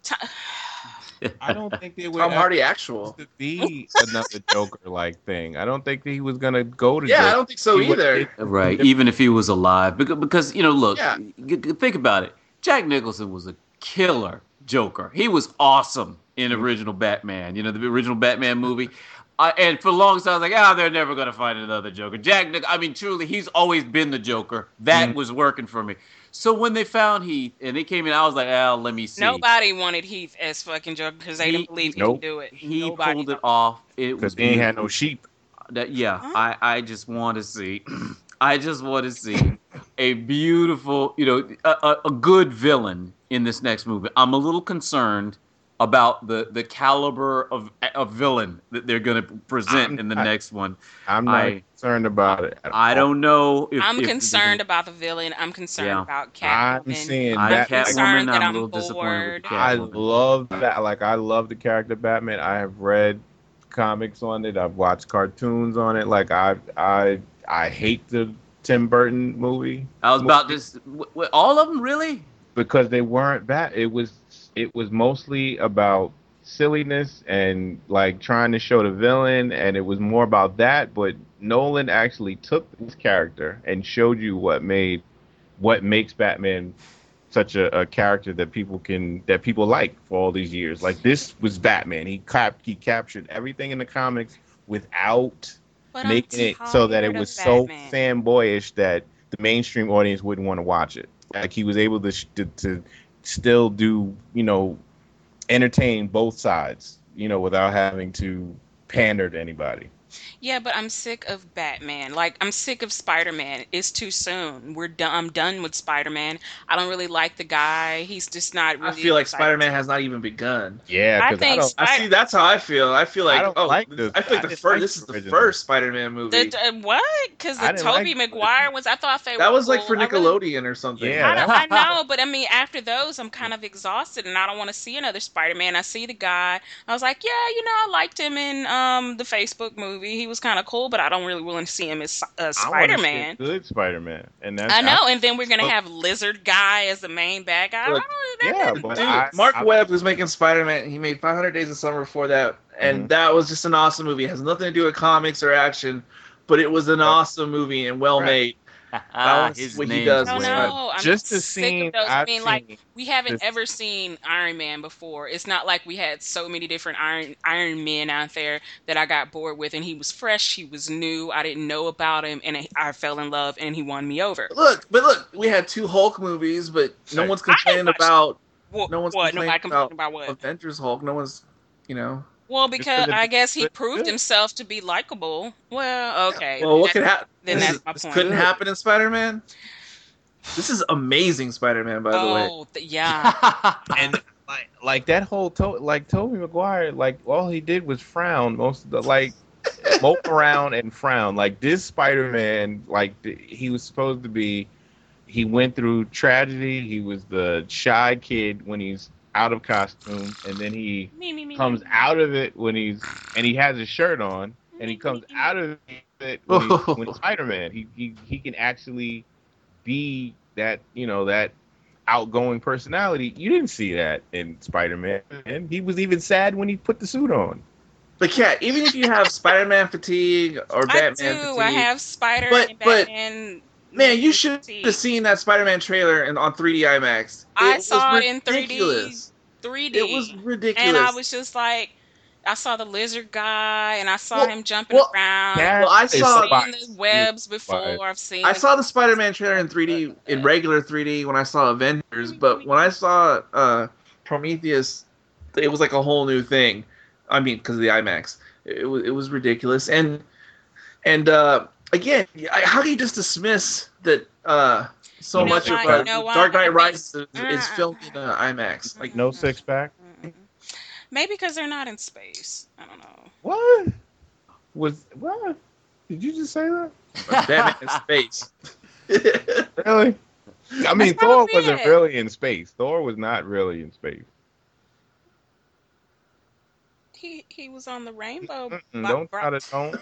I don't think they would Tom ever Hardy actual. to be another Joker like thing. I don't think he was gonna go to. Yeah, Joker. I don't think so He would- either. Right, even if he was alive, because look, Yeah. think about it. Jack Nicholson was a killer Joker. He was awesome in original Batman. The original Batman movie. And for the longest time, I was like, they're never gonna find another Joker. Truly, he's always been the Joker. That was working for me. So when they found Heath and they came in, I was like, let me see. Nobody wanted Heath as fucking Joker because they didn't believe he could do it. He Nobody pulled it wanted- off. It was Because he ain't had no sheep. Huh? I just want to see. I just want to see a beautiful, a good villain in this next movie. I'm a little concerned about the caliber of villain that they're going to present in the next one. I'm not concerned about it. I don't know if I'm if concerned about the villain. I'm concerned Yeah. about Catwoman. I'm seeing I that. concerned Catwoman. that I'm a I'm little disappointed with bored. I Catwoman. love that. Like, I love the character Batman. I have read comics on it. I've watched cartoons on it. Like, I hate the Tim Burton movie I was about this. All of them, really? because they weren't that. It was mostly about silliness and like trying to show the villain, and it was more about that. But Nolan actually took this character and showed you what makes Batman such a character that people like for all these years. Like this was Batman. He captured everything in the comics without But making I'm it so that it tired was of so Batman. fanboyish that the mainstream audience wouldn't want to watch it. Like he was able to still do, entertain both sides, without having to pander to anybody. Yeah, but I'm sick of Batman. Like, I'm sick of Spider-Man. It's too soon. We're done. I'm done with Spider-Man. I don't really like the guy. He's just not I really feel like exciting. Spider-Man has not even begun. Yeah, I because think I see. That's how I feel. I feel I like, don't oh, like this. I feel like I the didn't first. like This the is the original. first Spider-Man movie. What? Because the I didn't like Tobey the Maguire original. ones, I thought they That were was like for cool. I really, Nickelodeon or something. Yeah, I know, but I mean, after those, I'm kind of exhausted, and I don't want to see another Spider-Man. I see the guy. I was like, yeah, I liked him in the Facebook movie. He was kind of cool, but I don't really want to see him as I want to see a Spider-Man. good Spider-Man, and that's I know, and then we're gonna Look, have Lizard Guy as the main bad guy. I Look, don't, yeah, that but Dude, Mark Webb was making Spider-Man. He made 500 Days of Summer before that, and that was just an awesome movie. It has nothing to do with comics or action, but it was an awesome movie and well made. That's His what he name's does. no, with Webb. no, I'm Just the sick of scene those. I I've mean, like, seen. we haven't This, ever seen Iron Man before. It's not like we had so many different Iron Men out there that I got bored with, and he was fresh, he was new, I didn't know about him, and I fell in love, and he won me over. Look, we had 2 Hulk movies, but no Right. one's I didn't complaining watch about. what? No one's What? complaining Nobody complaining about about what? Avengers Hulk. No one's, Well, because because I guess he it's proved good. himself to be likable. Well, okay, Well, what that- could happen? then This, that's my this point. couldn't happen in Spider-Man. This is amazing Spider-Man, by the way. Oh, yeah. and like that whole Tobey Maguire, like all he did was frown most of the mope around and frown. Like this Spider-Man, he was supposed to be. He went through tragedy. He was the shy kid when he's out of costume, and then he Me, comes me. out of it when he has his shirt on, and he comes out of it when he's Spider-Man. He can actually be that that outgoing personality. You didn't see that in Spider-Man, and he was even sad when he put the suit on. But yeah, even if you have Spider-Man fatigue or I Batman do. fatigue, I have Spider But- and but, Batman. man, you should fatigue. have seen that Spider-Man trailer on 3D IMAX. I was saw it in 3D. ridiculous. 3D. It was ridiculous. And I was just like, I saw the lizard guy, and I saw him jumping well, around. That Well, I is saw- I've Spider- seen the webs before. Spider- I've seen. I saw the Spider-Man trailer in 3D, in regular 3D, when I saw Avengers, but when I saw Prometheus, it was like a whole new thing. I mean, because of the IMAX, it was ridiculous. And again, how do you just dismiss that? So You know much why? of You know why? Dark I Knight think- Rises is filmed in IMAX. Like, no six pack. Maybe because they're not in space. I don't know. What did you just say that? Batman in space. Really? I mean, That's Thor probably wasn't it. really in space. Thor was not really in space. He was on the rainbow. Don't try to don't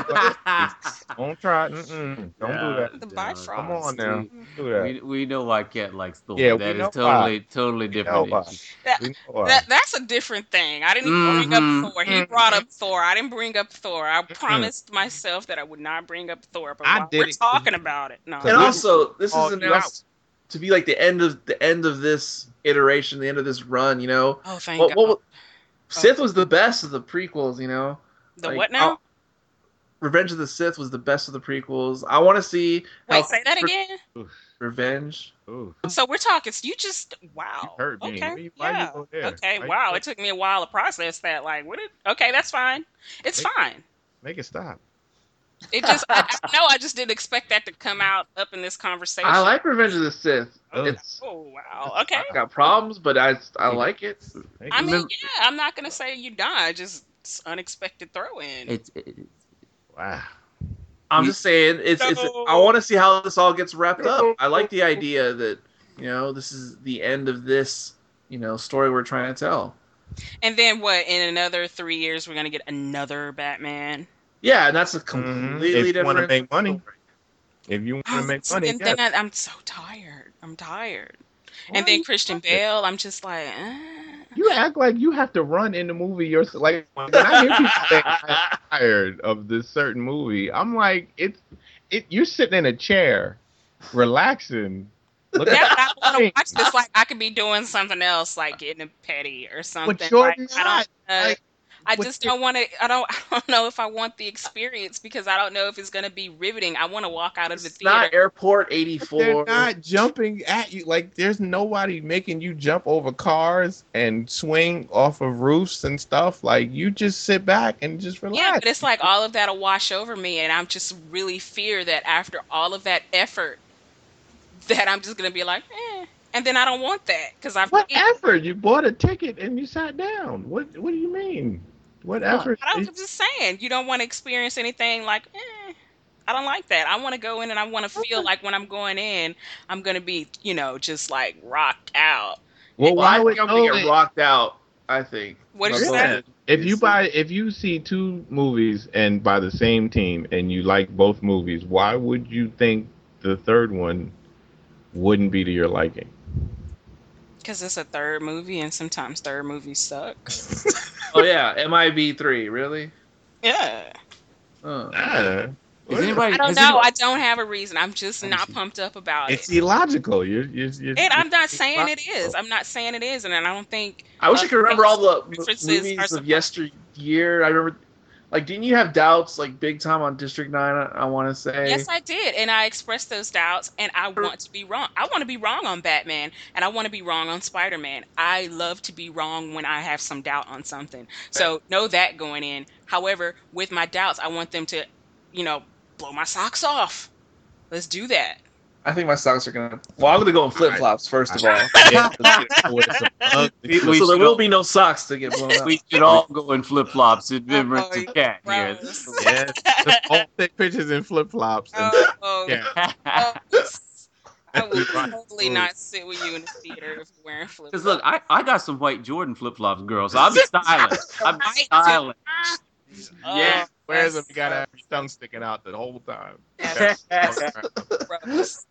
try. Don't do that. The Bifrost. Come on now. Don't do that. We know why Cat likes Thor. Yeah, we That know is totally different. why. issue. We know why. That's a different thing. I didn't even bring Mhm. up Thor. He brought up Thor. I didn't bring up Thor. I promised myself that I would not bring up Thor. But I while did we're it. talking about it, no. And also, this Oh, is you announced to be like the end of this iteration, the end of this run. You know, Oh, thank God. what Sith was the best of the prequels. You know, The Like, what now? Revenge of the Sith was the best of the prequels. I want to see Wait, say that again. Revenge. Ooh, So we're talking. You just wow. you hurt me. Okay. Why you Yeah. go there? Okay. Why you Wow. go- It took me a while to process that. Like, what? Okay, that's fine. It's fine. Make it stop. It just. I know. I just didn't expect that to come out up in this conversation. I like Revenge of the Sith. Ugh. It's Oh wow. Okay. I've got problems, but I like it. Make I it- mean, yeah. I'm not gonna say you die. Just it's unexpected throw in. It's wow. I'm just saying it's No. I want to see how this all gets wrapped up. I like the idea that this is the end of this story we're trying to tell. And then what? In another 3 years, we're gonna get another Batman. Yeah, and that's a completely If you different. wanna make money. If you want to make money, And then I'm so tired. I'm tired. And then Christian Bale, I'm just like, You act like you have to run in the movie yourself. Like when I hear people say I'm tired of this certain movie, I'm like, you're sitting in a chair, relaxing, Look Yeah, at but I want to Hey, watch this like I could be doing something else, like getting a petty or something. but you're Like not. Like, I but just don't want to. I don't know if I want the experience because I don't know if it's going to be riveting. I want to walk out of the It's theater. not Airport they're 84. not jumping at you. Like, there's nobody making you jump over cars and swing off of roofs and stuff. Like, you just sit back and just Yeah, relax. but it's like all of that'll wash over me, and I'm just really fear that after all of that effort, that I'm just going to be like, and then I don't want that because I've What paid. effort? You bought a ticket and you sat down. What do you mean? What effort? I'm just saying, you don't want to experience anything like, I don't like that. I want to go in and I want to feel like when I'm going in, I'm going to be, just like rocked out. Well, Well, why I would think I'm gonna get no? rocked out. I think. What did But you go say? ahead. If you see two movies and by the same team and you like both movies, why would you think the third one wouldn't be to your liking? Because it's a third movie and sometimes third movies suck. Oh yeah, MIB3, really? Yeah. Oh. Is anybody? I don't has know. anybody- I don't have a reason. I'm just not pumped up about It's it. illogical. And I'm not saying it is. I'm not saying it is. And I don't think. I wish I could remember all the Differences movies are of supposed- yesteryear. I remember, like, didn't you have doubts, like, big time on District 9, I want to say? Yes, I did. And I expressed those doubts. And I want to be wrong. I want to be wrong on Batman. And I want to be wrong on Spider-Man. I love to be wrong when I have some doubt on something. So know that going in. However, with my doubts, I want them to, blow my socks off. Let's do that. I think my socks are going to... Well, I'm going to go in flip-flops, first of all. So there will be no socks to get blown up. We should all go in flip flops. Remember to cat here. Gross. Yes, just all take pictures in flip flops. Oh, Yeah. I will totally not sit with you in the theater if you're wearing flip Because flops. look, I got some white Jordan flip flops, girls. I'm styling. I'm White styling. Yeah. Whereas if you gotta have your tongue sticking out the whole time. Gross.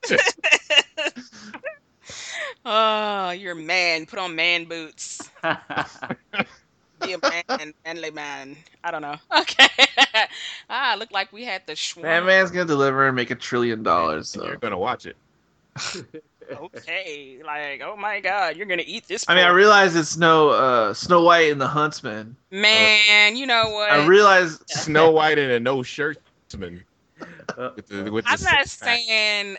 Oh, you're a man. Put on man boots. Be a man, manly man. I don't know. Okay. Look like we had the schwarm. Batman's going to deliver and make $1 trillion. And So. you're gonna watch it. Okay. Like, oh my God, you're gonna eat this. I mean, I realize it's no Snow White and the Huntsman. Man, you know what? I realize Snow White in a no shirtsman. With I'm the not six-pack. saying.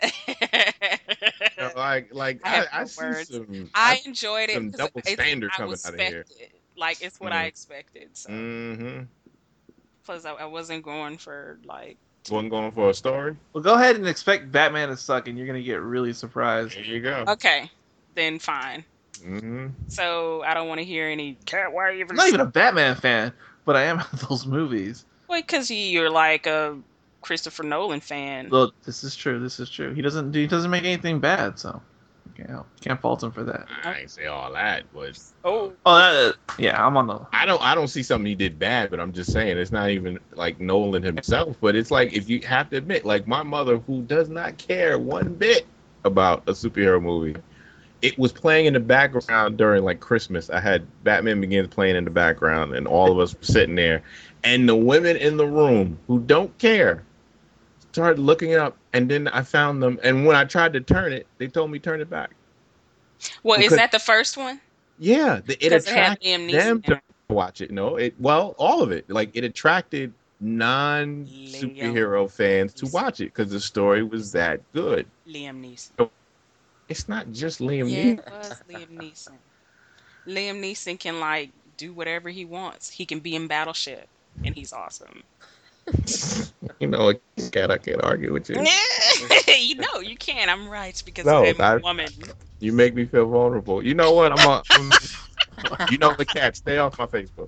Like I have I no see words. some. I enjoyed it some because double standard I coming was out of here. expected. Like it's what I Mhm. expected. So Mm-hmm. plus I wasn't going for like. Wasn't going for a story. Well, go ahead and expect Batman to suck, and you're gonna get really surprised. There you go. Okay, then fine. Mm-hmm. So I don't want to hear any. Why are you even? I'm not even a Batman fan, but I am of those movies. Well, because you're like a Christopher Nolan fan. Look, this is true. This is true. He doesn't make anything bad, so can't fault him for that. I ain't say all that, but Oh, Yeah, I'm on the. I don't see something he did bad, but I'm just saying it's not even like Nolan himself. But it's like if you have to admit, like my mother, who does not care one bit about a superhero movie, it was playing in the background during like Christmas. I had Batman Begins playing in the background, and all of us were sitting there, and the women in the room who don't care started looking it up, and then I found them, and when I tried to turn it, they told me turn it back. well, is Because- that the first one? Yeah, it Because it had attracted Liam them Neeson in to watch it. No, all of it. Like it attracted non-superhero fans to watch it because the story was that good. Liam Neeson. It's not just Liam Yeah, Neeson. it was Liam Neeson. Liam Neeson can like do whatever he wants. He can be in Battleship, and he's awesome. You know, I can't argue with you. You can. I'm right because No, I'm a woman. You make me feel vulnerable. You know what? You know the cat. Stay off my Facebook.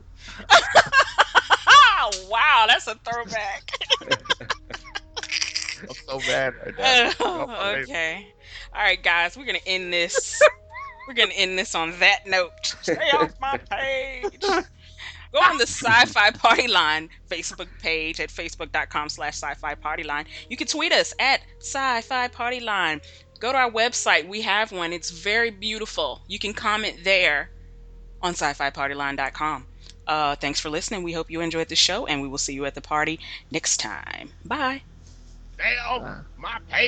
Wow, that's a throwback. I'm so bad right now. Stay off my Facebook. Okay. All right, guys, we're gonna end this. We're gonna end this on that note. Stay off my page. Go on the Sci-Fi Party Line Facebook page at facebook.com/sci-fi party line. You can tweet us at Sci-Fi Party Line. Go to our website. We have one. It's very beautiful. You can comment there on sci-fi-partyline.com. Thanks for listening. We hope you enjoyed the show, and we will see you at the party next time. Bye. Stay off my page.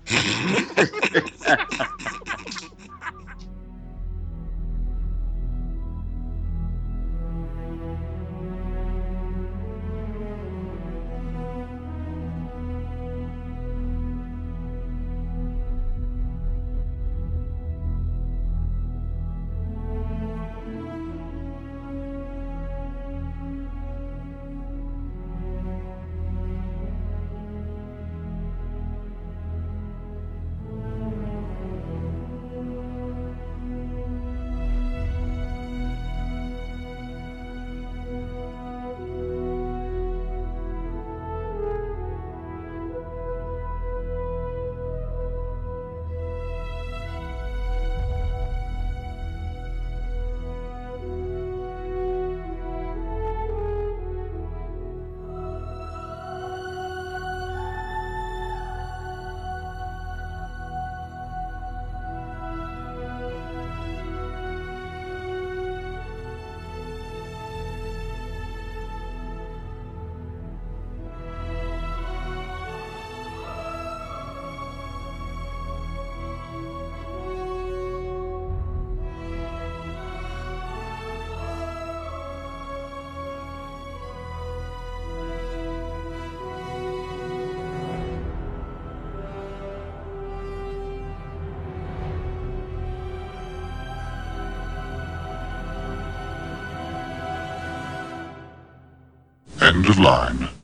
End of line.